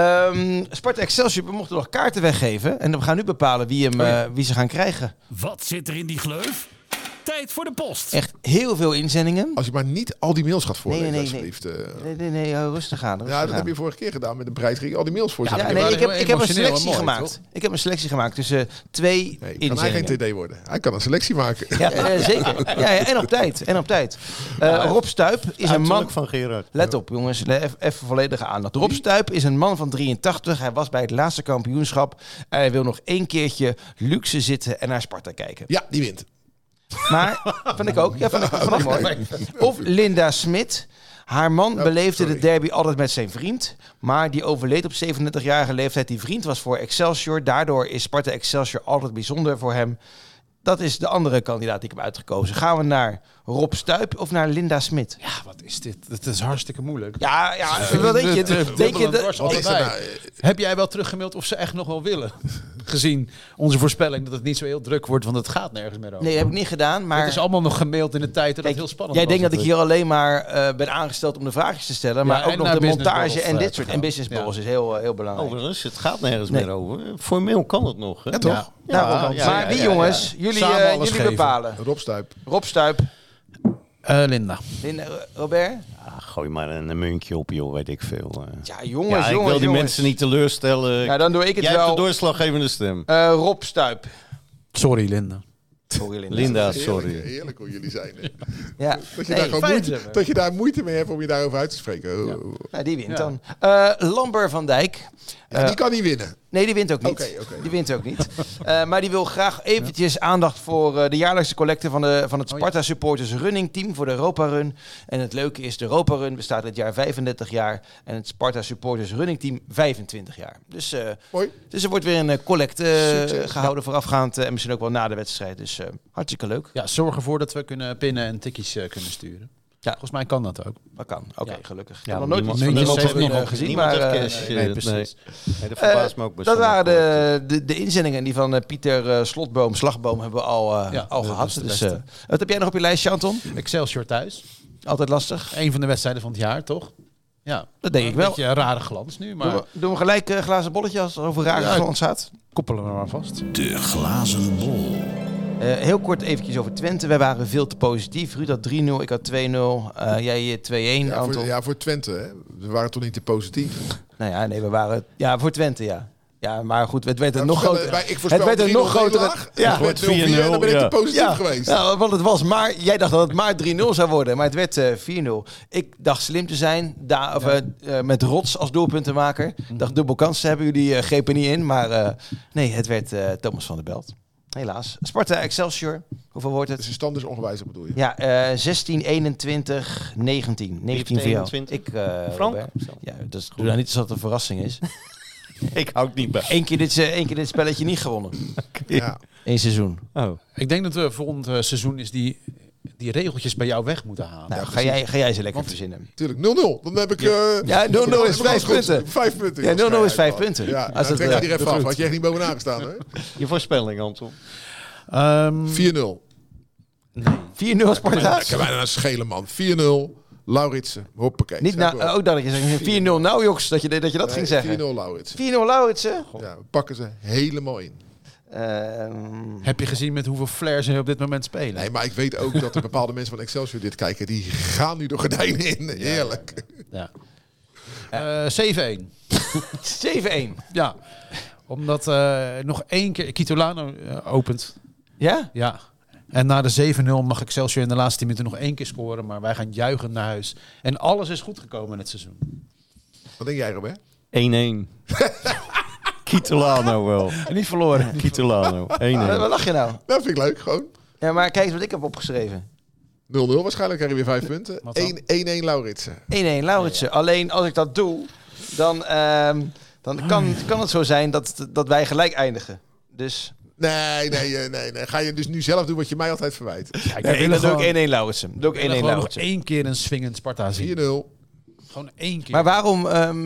Sparta Excelsior, we mochten nog kaarten weggeven. En we gaan nu bepalen wie ze gaan krijgen. Wat zit er in die gleuf? Tijd voor de post. Echt heel veel inzendingen. Als je maar niet al die mails gaat voorlezen, Nee. alsjeblieft. Nee, rustig aan. Ja, dat heb je vorige keer gedaan met de Breid. Ging je al die mails voor Ja, zetten. nee, waren ik heb heel een emotioneel en selectie mooi, gemaakt. toch? Ik heb een selectie gemaakt tussen 2 Nee, kan hij inzendingen. geen TD worden. Hij kan een selectie maken. Ja, zeker. Ja, en op tijd. Rob Stuyp is een man... Uiterlijk van Gerard. Let op jongens, even volledige aandacht. Rob Stuyp is een man van 83. Hij was bij het laatste kampioenschap. Hij wil nog 1 keertje luxe zitten en naar Sparta kijken. Ja, die wint. Maar, vind ik ook. Ja, vond ik mooi. Of Linda Smit. Haar man beleefde de derby altijd met zijn vriend. Maar die overleed op 37-jarige leeftijd. Die vriend was voor Excelsior. Daardoor is Sparta Excelsior altijd bijzonder voor hem. Dat is de andere kandidaat die ik heb uitgekozen. Gaan we naar Rob Stuyp of naar Linda Smit? Ja, wat is dit? Dat is hartstikke moeilijk. Ja, wat denk je? Denk je dat- Wat is er nou? Heb jij wel teruggemaild of ze echt nog wel willen? Gezien onze voorspelling dat het niet zo heel druk wordt, want het gaat nergens meer over. Nee, dat heb ik niet gedaan. Maar Het is allemaal nog gemaild in de tijd dat Kijk, het heel spannend jij was. denkt dat ik hier alleen maar ben aangesteld om de vraagjes te stellen. Maar en ook nog naar de Business montage Balls, en dit te soort. gaan. En business balls is heel belangrijk. Overigens, het gaat nergens Nee. meer over. Formeel kan het nog. Hè? Ja, toch? Nou, maar wie jongens? Jullie, Samen alles jullie geven. bepalen. Rob Stuyp. Rob Stuyp. Linda. Robert? Ah, gooi maar een muntje op, joh, weet ik veel. Ja, jongens, ik wil die jongens. mensen niet teleurstellen. Ja, dan doe ik het Jij hebt wel. de doorslaggevende stem. Rob Stuyp. Sorry, Linda. Sorry, Linda, sorry. Heerlijk hoe jullie zijn. Hè? Ja. Dat je, Nee, daar gewoon fijn moeite, hebben. dat je daar moeite mee hebt om je daarover uit te spreken. Ja. Nou, die wint Ja. dan. Lamber van Dijk. Die kan niet winnen. Nee, die wint ook niet. Oké. Die wint ook niet. Maar die wil graag eventjes aandacht voor de jaarlijkse collecte van het Sparta Supporters Running Team voor de Europa Run. En het leuke is, de Europa Run bestaat dit jaar 35 jaar en het Sparta Supporters Running Team 25 jaar. Dus Mooi. er wordt weer een collecte Succes. gehouden voorafgaand en misschien ook wel na de wedstrijd. Dus hartstikke leuk. Ja, zorg ervoor dat we kunnen pinnen en tikkies kunnen sturen. Ja. Volgens mij kan dat ook. Dat kan. Oké, Ja. gelukkig. Ik Ja, heb nog nooit niemand- iets van niemand niemand heeft hebben nog gezien, Niemand maar heeft cash. nee, precies. Nee, dat verbaast me ook best dat wel. waren de inzendingen. Die van Pieter Slagboom hebben we al Ja, al dat gehad. is de Dus, beste. wat heb jij nog op je lijstje, Anton? Excelsior thuis. Altijd lastig. Een van de wedstrijden van het jaar, toch? Ja. Dat denk ik wel. Een beetje een rare glans nu, maar Doen we gelijk een glazen bolletje als het over rare Ja, glans gaat? koppelen we maar vast. De glazen bol. Heel kort eventjes over Twente. Wij waren veel te positief. Ruud had 3-0, ik had 2-0. Jij 2-1, Ja, Anton. voor Twente. Hè? We waren toch niet te positief? Nou ja, nee, we waren... Ja, voor Twente, ja. Ja, maar goed, het werd een nog voorspel- groter... ik voorspel Het werd een 3-0 nog grotere... nederlaag. Ja, Het werd 4-0 4-0, en dan ben ik ja. te positief ja, geweest. ja, want het was maar... Jij dacht dat het maar 3-0 zou worden, maar het werd 4-0. Ik dacht slim te zijn, met Rots als doelpuntenmaker. Ik dacht dubbel kans te hebben, jullie grepen niet in. Maar nee, het werd Thomas van der Belt. Helaas. Sparta Excelsior, hoeveel wordt Dus het? de stand is ongewijzigd, bedoel je? Ja, 16, 21, 19. 19 voor jou. 21? Ik, Frank? Robert. Ja, dus doe nou niet alsof het een verrassing is. Ik hou het niet bij. Eén keer dit spelletje niet gewonnen. Ja. Eén seizoen. Oh. Ik denk dat we volgend seizoen is die regeltjes bij jou weg moeten halen. Nou, ga jij ze lekker verzinnen. Tuurlijk, 0-0. Dan heb ik... Ja, 0-0 is 5 punten. 5 punten. Ja, 0-0 jongens. is 5 punten. Ja, Als als het, trek je die dat even af. goed. Had je echt niet bovenaan gestaan, hè? 4-0 Je voorspelling, Anton. 4-0 Sparta. Ik heb bijna een schele man. 4-0. Lauritsen. Hoppakee. Niet Snap nou, je wel. ook dat je zegt 4-0 nou joks, dat je dat ging zeggen. 4-0 4-0 Lauritsen. Lauritsen. Ja, we pakken ze helemaal in. Heb je gezien met hoeveel flair ze op dit moment spelen? Nee, maar ik weet ook dat er bepaalde mensen van Excelsior dit kijken. Die gaan nu door gordijnen in. Heerlijk. Ja. 7-1. 7-1. Ja. Omdat nog één keer Kitolano opent. Ja? Ja. En na de 7-0 mag Excelsior in de laatste 10 minuten nog één keer scoren. Maar wij gaan juichen naar huis. En alles is goed gekomen in het seizoen. Wat denk jij, Robert? 1-1. Kitolano wel. En niet verloren. Kitolano. 1-1. Wat lach je nou? Dat vind ik leuk, gewoon. 0-0 Ja, maar kijk eens wat ik heb opgeschreven. waarschijnlijk krijg je weer 5 punten. Wat dan? 1-1 Lauritsen. 1-1 Lauritsen. Alleen als ik dat doe, dan kan het zo zijn dat wij gelijk eindigen. Dus Nee. Ga je dus nu zelf doen wat je mij altijd verwijt. Ja, ik nee, wil dan doe gewoon- ik 1-1 Lauritsen. Doe ik 1-1 ik wil gewoon nog Lauritsen. één keer een swingend Sparta zien. 4-0. Gewoon één keer. Maar waarom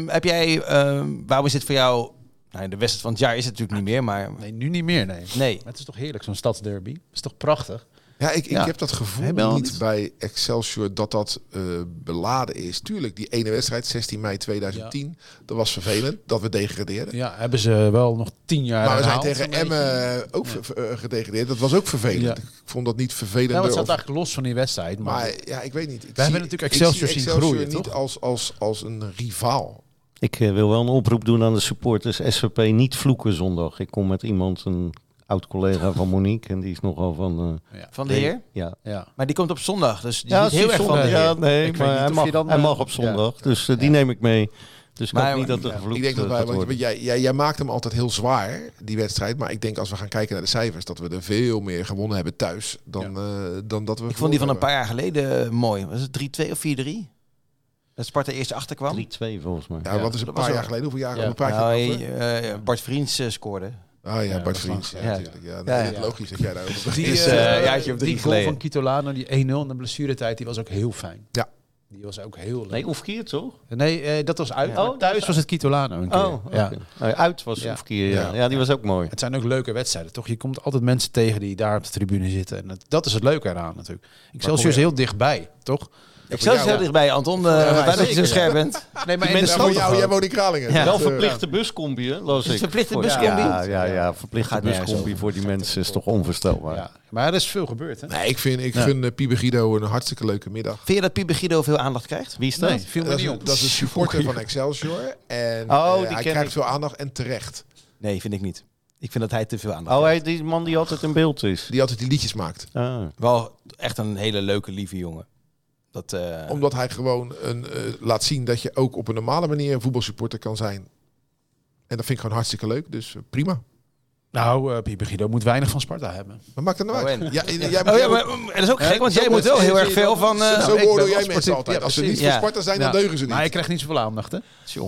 waarom is dit voor jou... Nou, de wedstrijd van het jaar is het natuurlijk niet meer, maar... Nee, nu niet meer, nee. Nee. Maar het is toch heerlijk, zo'n stadsderby. Het is toch prachtig? Ja, ik Ja. heb dat gevoel Heb je al niet iets? bij Excelsior dat beladen is. Tuurlijk, die ene wedstrijd, 16 mei 2010, dat was vervelend, dat we degradeerden. Ja, hebben ze wel nog 10 jaar Maar we zijn herhaald, tegen zo'n beetje. Emmen ook gedegradeerd. Dat was ook vervelend. Ja. Ik vond dat niet vervelend. Ja, maar het staat eigenlijk los van die wedstrijd. Maar ja, ik weet niet. We hebben natuurlijk Excelsior zien groeien, niet toch? als een rivaal. Ik wil wel een oproep doen aan de supporters. SVP niet vloeken zondag. Ik kom met iemand, een oud-collega van Monique. En die is nogal van... Van de heer? Ja. Ja. Maar die komt op zondag, dus die Ja, is niet heel erg van de heer. Ja, nee, Ik weet maar niet of je dan, hij mag op zondag. Dus die neem ik mee. Dus ik Maar- hoop niet dat er gevloekt Ik denk dat wij, gaat want worden. jij maakt hem altijd heel zwaar, die wedstrijd. Maar ik denk als we gaan kijken naar de cijfers, dat we er veel meer gewonnen hebben thuis dan dat we. Ik vond die van een paar jaar geleden mooi. Was het 3-2 of 4-3? Dat Sparta eerst achterkwam? 3-2 volgens mij. Ja, wat is een dat paar was jaar wel- geleden? Hoeveel jaar? Ja. Hoe praat je Nou, over? Bart Vriends scoorde. Ah ja, dat Bart was Vriends. Ja, lang. natuurlijk. Ja, nee, Ja, ja. logisch dat jij daarover Die, is, jaartje of 3 die goal geleden. van Kitolano, die 1-0 in de blessuretijd, die was ook heel fijn. Ja. Die was ook heel leuk. Nee, Oefkier toch? Nee, dat was uit. Ja. Oh, thuis was het Kitolano een keer. Oh, oké. Ja. Uit was Ja. Oefkier, ja. Ja. Ja, die was ook mooi. Het zijn ook leuke wedstrijden, toch? Je komt altijd mensen tegen die daar op de tribune zitten. En dat is het leuke eraan natuurlijk. Excelsior is heel dichtbij, toch? Ik zat heel dichtbij, Anton. Fijn dat je zo zeker, scherp bent. Nee, maar in de mensen Ja, stad... voor jou, jij woont in Kralingen. Ja. Wel Dus, verplichte buscombi, hè, las ik. Verplichte Voor- buscombi? Ja, verplichte Gaat nergens buscombi over. voor die mensen is toch onvoorstelbaar. Ja, maar er is veel gebeurd, hè? Nee, ik gun Piebe Guido een hartstikke leuke middag. Vind je dat Piebe Guido veel aandacht krijgt? Wie is dat? Nee, viel me Dat is, niet op. dat is een supporter van Excelsior. En Oh, die hij ken krijgt ik. veel aandacht en terecht. Nee, vind ik niet. Ik vind dat hij te veel aandacht heeft. Die man die altijd in beeld is. Die altijd die liedjes maakt. Wel echt een hele leuke, lieve jongen. Omdat hij gewoon laat zien dat je ook op een normale manier een voetbalsupporter kan zijn. En dat vind ik gewoon hartstikke leuk. Dus prima. Nou, Pieper Guido moet weinig van Sparta hebben. Maar maakt het nou uit? en? Jij moet maar dat is ook gek, want jij moet wel heel erg veel van... zo ik ben oordeel wel jij mensen altijd. Als ze niet voor Sparta zijn, dan deugen ze niet. Maar hij krijgt niet zoveel aandacht, hè?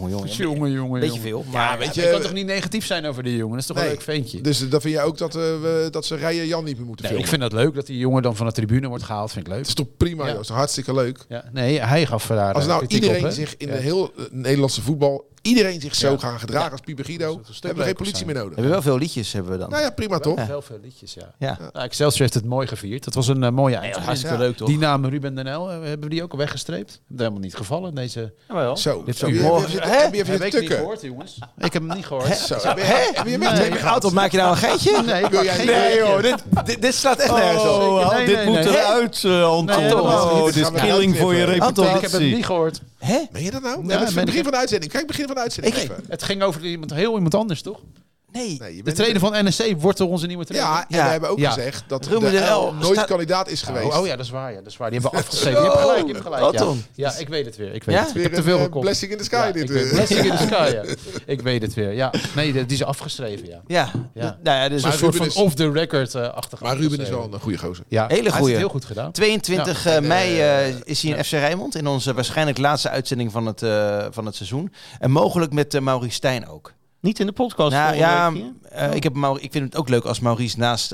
Jongen. Beetje veel. Maar weet je je, kan toch niet negatief zijn over die jongen? Dat is toch een leuk ventje? Dus dan vind jij ook dat ze Rijen Jan niet meer moeten filmen? Ik vind dat leuk dat die jongen dan van de tribune wordt gehaald. Vind ik leuk. Het is toch prima, joh. Dat is hartstikke leuk. Ja, nee, hij gaf daar Als nou kritiek iedereen op, hè? zich in de heel Nederlandse voetbal... Iedereen zich zo gaan gedragen als Pieper Guido... Dat zou een stuk hebben we geen leuker politie zijn. meer nodig. We hebben wel veel liedjes, hebben we dan. Nou ja, prima toch? Heel veel liedjes, ja. Ja. Nou, Excelsior heeft het mooi gevierd. Dat was een mooie eind. Hartstikke leuk, toch? Die naam Ruben Den Uyl, hebben we die ook al weggestreept? Hebben we helemaal niet gevallen, deze... Zo. Dit is Heb ook je morgen. heb je even Heb ik niet tukken? gehoord, jongens. Ik heb hem niet gehoord. Zo, heb je weg? Auto, maak je nou een geitje? Nee, ik Wil maak jij geen niet- geitje. Nee joh, dit slaat echt nergens op. Nee, dit nee, moet nee. eruit, Anton. Nee, helemaal niet. Dit is Gaan we killing eruit voor je knippen. Anton, reputatie. Ik heb het niet gehoord. Hè? Meen je dat nou? Ja, Nee, het ben begin ik- van de uitzending. Kijk, begin van de uitzending even. Het ging over iemand anders, toch? Nee. Nee, je De bent- trainer van NEC wordt toch onze nieuwe trainer? Ja, en Ja. we hebben ook Ja. gezegd dat Ruben de Den Uyl L nooit staat- kandidaat is geweest. Oh ja, dat is waar. Ja, dat is waar. Die hebben we afgeschreven. Je hebt gelijk. Je hebt gelijk. Anton. Ja, ik weet het weer. Ik weet Ja? het. Ik Weer heb te veel een gekocht. blessing in the sky Ja, dit. ik weet- blessing in the sky, ja. Ik weet het weer. Ja, nee, die is afgeschreven, ja. Ja. Ja. Nou ja, dus Maar een Een soort Ruben van is- off-the-record-achtige. Maar Ruben is wel een goede gozer. Ja, Hele hij heeft goeie. het heel goed gedaan. 22 mei is hij in FC Rijnmond. In onze waarschijnlijk laatste uitzending van het seizoen. En mogelijk met Maurice Stijn ook. Niet in de podcast. Nou volgende ja, week hier? ik vind het ook leuk als Maurice naast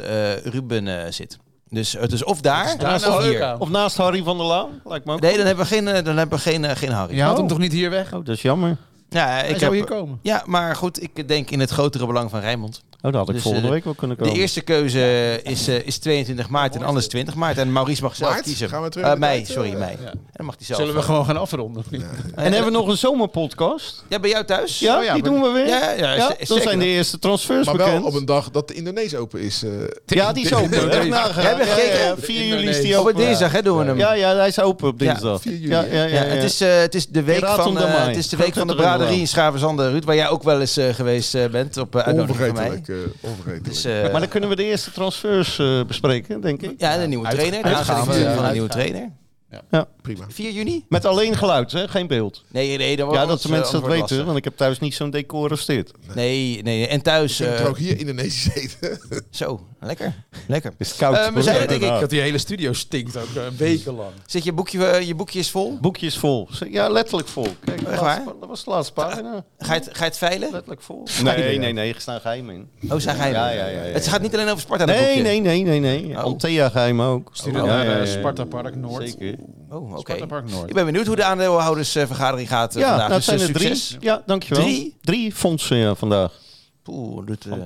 Ruben zit. Dus het is of daar, daar of nou leuk hier. aan. Of naast Harry van der Laan? Lijkt me ook. Nee, dan hebben we geen Harry. Je haalt hem toch niet hier weg? Oh, dat is jammer. Ja, Hij zou hier komen. Ja, maar goed, ik denk in het grotere belang van Rijnmond. Oh, dat had ik Dus, volgende week wel kunnen komen. De eerste keuze is 22 maart en anders 20 maart. En Maurice mag zelf Maart? kiezen. Gaan we terug in de mei, tijd, sorry, mei. Ja. En dan mag hij zelf. Zullen we gewoon gaan afronden? En hebben we nog een zomerpodcast? Ja, bij jou thuis? Ja, Oh ja, die maar- doen we weer. Ja, dan zeker. zijn de eerste transfers Maar wel bekend. op een dag dat de Indonesië open is. Ja, die is open. Hebben we gekeken? 4 juli is die Op open. dinsdag hè, doen we hem. Ja, hij is open op dinsdag. 4 juli, Ja, hè? Ja, het is de week Raad om de Maai. het is de week van de braderie in Schavenzande, Ruud, waar jij ook wel eens geweest bent op uitnodiging van mij. Onvergetelijk. Onvergetelijk. Dus, Maar dan kunnen we de eerste transfers bespreken, denk ik. ja, de nieuwe trainer. De uitgaan aanstelling we, van een ja. nieuwe trainer. Prima. 4 juni? Met alleen geluid, hè? Geen beeld. Nee, dan Ja, dat de mensen dat weten, want ik heb thuis niet zo'n decor als dit. Nee. En thuis... Je kunt er ook hier Indonesisch eten. Zo, lekker. Lekker. Is het koud? we zijn, denk ik, Dat die hele studio stinkt ook wekenlang. zit je boekje is vol? Boekje is vol. Ja, letterlijk vol. Kijk, Echt waar? dat was de laatste pagina. Ga je het veilen? Letterlijk vol. Nee, er staan geheimen in. Oh, zijn geheim. Ja. Het gaat niet alleen over Sparta, dat boekje. Nee. Oh. Althea geheimen ook. Stuur Ja, naar ja. Sparta Park Noord. Zeker. Oh, oké. Sparta Park Noord. Ik ben benieuwd hoe de aandeelhoudersvergadering gaat Ja, vandaag. nou, het Dus zijn er 3. succes. Ja, dankjewel. 3? 3 fondsen vandaag. Poeh,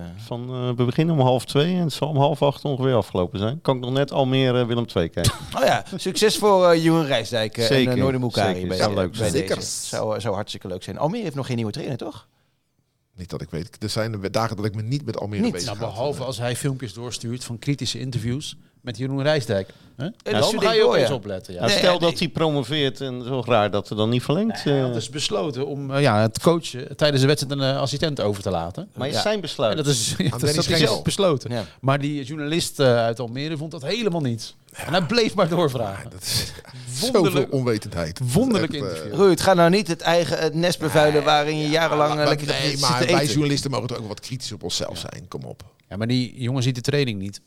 We beginnen om 7:30 en het zal om 7:30 ongeveer afgelopen zijn. Kan ik nog net Almere Willem II kijken. Oh ja, succes voor Jeroen Rijsdijk en Zeker, Noordi Moukari. zeker. Bij, Zou leuk bij zijn. deze. Zou hartstikke leuk zijn. Almere heeft nog geen nieuwe trainer, toch? Niet dat ik weet. Er zijn dagen dat ik me niet met Almere Niet. bezig Nou, ga. behalve als hij filmpjes doorstuurt van kritische interviews met Jeroen Rijsdijk. En dan dan studeer ga ik je door, ook eens ja. opletten. Ja. Nou, Nee, stel nee. dat hij promoveert en zo raar dat er dan niet verlengt. Hij had dus besloten om het coachen tijdens de wedstrijd een assistent over te laten. maar is Ja. zijn besluit. En dat is, dat Dennis is Schenkel. zelf besloten. Ja. Maar die journalist uit Almere vond dat helemaal niet. En hij bleef maar doorvragen. Dat is Wonderlijk- zoveel onwetendheid. Wonderlijk Echt, interview. Ruud, ga nou niet het nest bevuilen waarin je jarenlang lekker Nee, zit maar te wij eten. journalisten mogen toch ook wat kritisch op onszelf zijn. Kom op. Ja, maar die jongen ziet de training niet.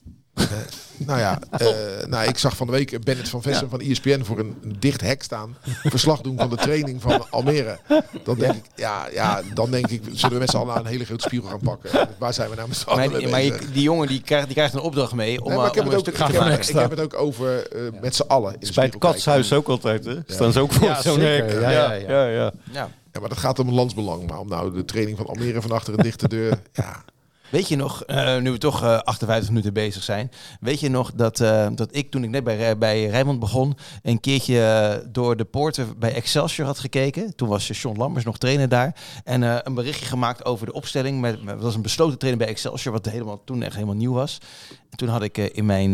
Nou ja, ik zag van de week Bennett van Vessen van ESPN voor een dicht hek staan. Verslag doen van de training van Almere. Dan denk ik, dan denk ik, zullen we met z'n allen een hele grote spiegel gaan pakken. Waar zijn we nou met z'n allen mee Maar bezig? die jongen die krijgt een opdracht mee om, Nee, maar ik heb om het een ook, stuk ik te maken. heb het ook over met z'n allen. In de is bij het spiegel katshuis kijken. ook altijd, hè? Staan ze ook voor Ja, zo'n zeker. hek. Ja. Ja. Ja, maar dat gaat om een landsbelang. Maar om nou de training van Almere van achter een dichte deur. Ja. Weet je nog, nu we toch 58 minuten bezig zijn, weet je nog dat ik toen ik net bij Rijnmond begon, een keertje door de poorten bij Excelsior had gekeken. Toen was John Lammers nog trainer daar. En een berichtje gemaakt over de opstelling. Het was een besloten trainer bij Excelsior, wat toen echt helemaal nieuw was. En toen had ik in mijn,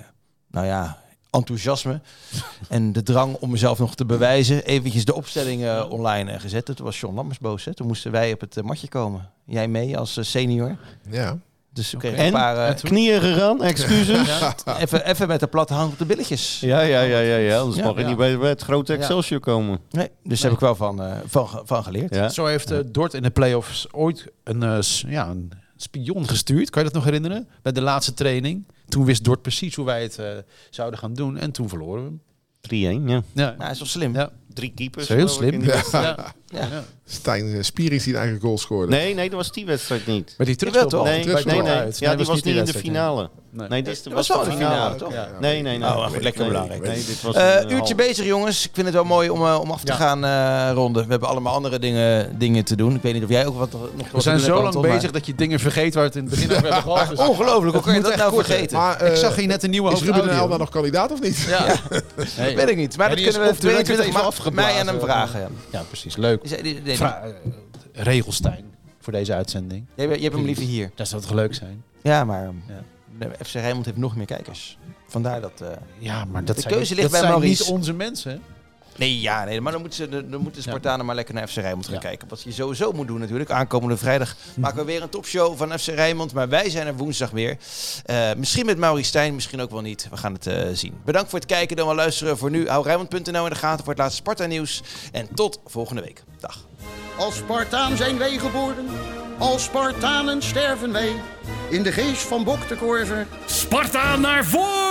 enthousiasme en de drang om mezelf nog te bewijzen, eventjes de opstelling online gezet. Toen was John Lammers boos. Hè? Toen moesten wij op het matje komen. Jij mee als senior. Ja. Dus Oké. Een paar, En toen? knieën gegaan, excuses. even met de platte hand op de billetjes. Ja. Anders mag je Ja. niet bij het grote Excelsior komen. Nee, dus daar heb ik wel van geleerd. Ja. Zo heeft Dort in de play-offs ooit een spion gestuurd. Kan je dat nog herinneren? Bij de laatste training. Toen wist Dort precies hoe wij het zouden gaan doen. En toen verloren we hem. 3-1, ja. Ja, Nou, hij is wel slim. ja. 3 keepers. Dat is heel geloof ik, slim. in die Ja. wedstrijd. Ja. Stijn Spierings die een eigen goal scoorde. Nee, dat was die wedstrijd niet. Maar die Jawel, terugspeelbal. toch? Nee, terugspel nee. uit. Ja, die was niet in de wedstrijd, finale. Nee. Nee, dit was wel de de finale, toch? Ja. Nee. Oh, goed, lekker belangrijk. Nee, dit was een Uurtje half. bezig, jongens. Ik vind het wel mooi om af te gaan ronden. We hebben allemaal andere dingen te doen. Ik weet niet of jij ook nog We zijn zo lang bezig dat je dingen vergeet waar we het in het begin over hebben gehad. Dus Ongelooflijk, hoe kan je moet dat echt nou kort, vergeten? Maar, ik zag hier net een nieuwe is Ruben hoofdaudio. Helder nog kandidaat of niet? Ja. Dat weet ik niet. Maar Ja, dat die is kunnen we off the record 22 even mei afgeblazen. aan hem vragen. Ja. Ja, precies. Leuk. Regelstein voor deze uitzending. Je hebt hem liever hier. Dat zou toch leuk zijn? Ja, maar Ja. de FC Rijnmond heeft nog meer kijkers. Vandaar dat... Ja, maar dat De zijn, keuze dat ligt bij zijn Maurice. niet onze mensen. Hè? Nee, maar dan moeten de Spartanen maar lekker naar FC Rijnmond gaan Ja. kijken. Wat je sowieso moet doen natuurlijk. Aankomende vrijdag maken we weer een topshow van FC Rijnmond. Maar wij zijn er woensdag weer. Misschien met Maurice Stijn, misschien ook wel niet. We gaan het zien. Bedankt voor het kijken en wel luisteren. Voor nu, hou Rijnmond.nl in de gaten voor het laatste Sparta nieuws. En tot volgende week. Dag. Als Spartaan zijn wij geboren, als Spartanen sterven wij. In de geest van Bok de Korver. Sparta naar voren!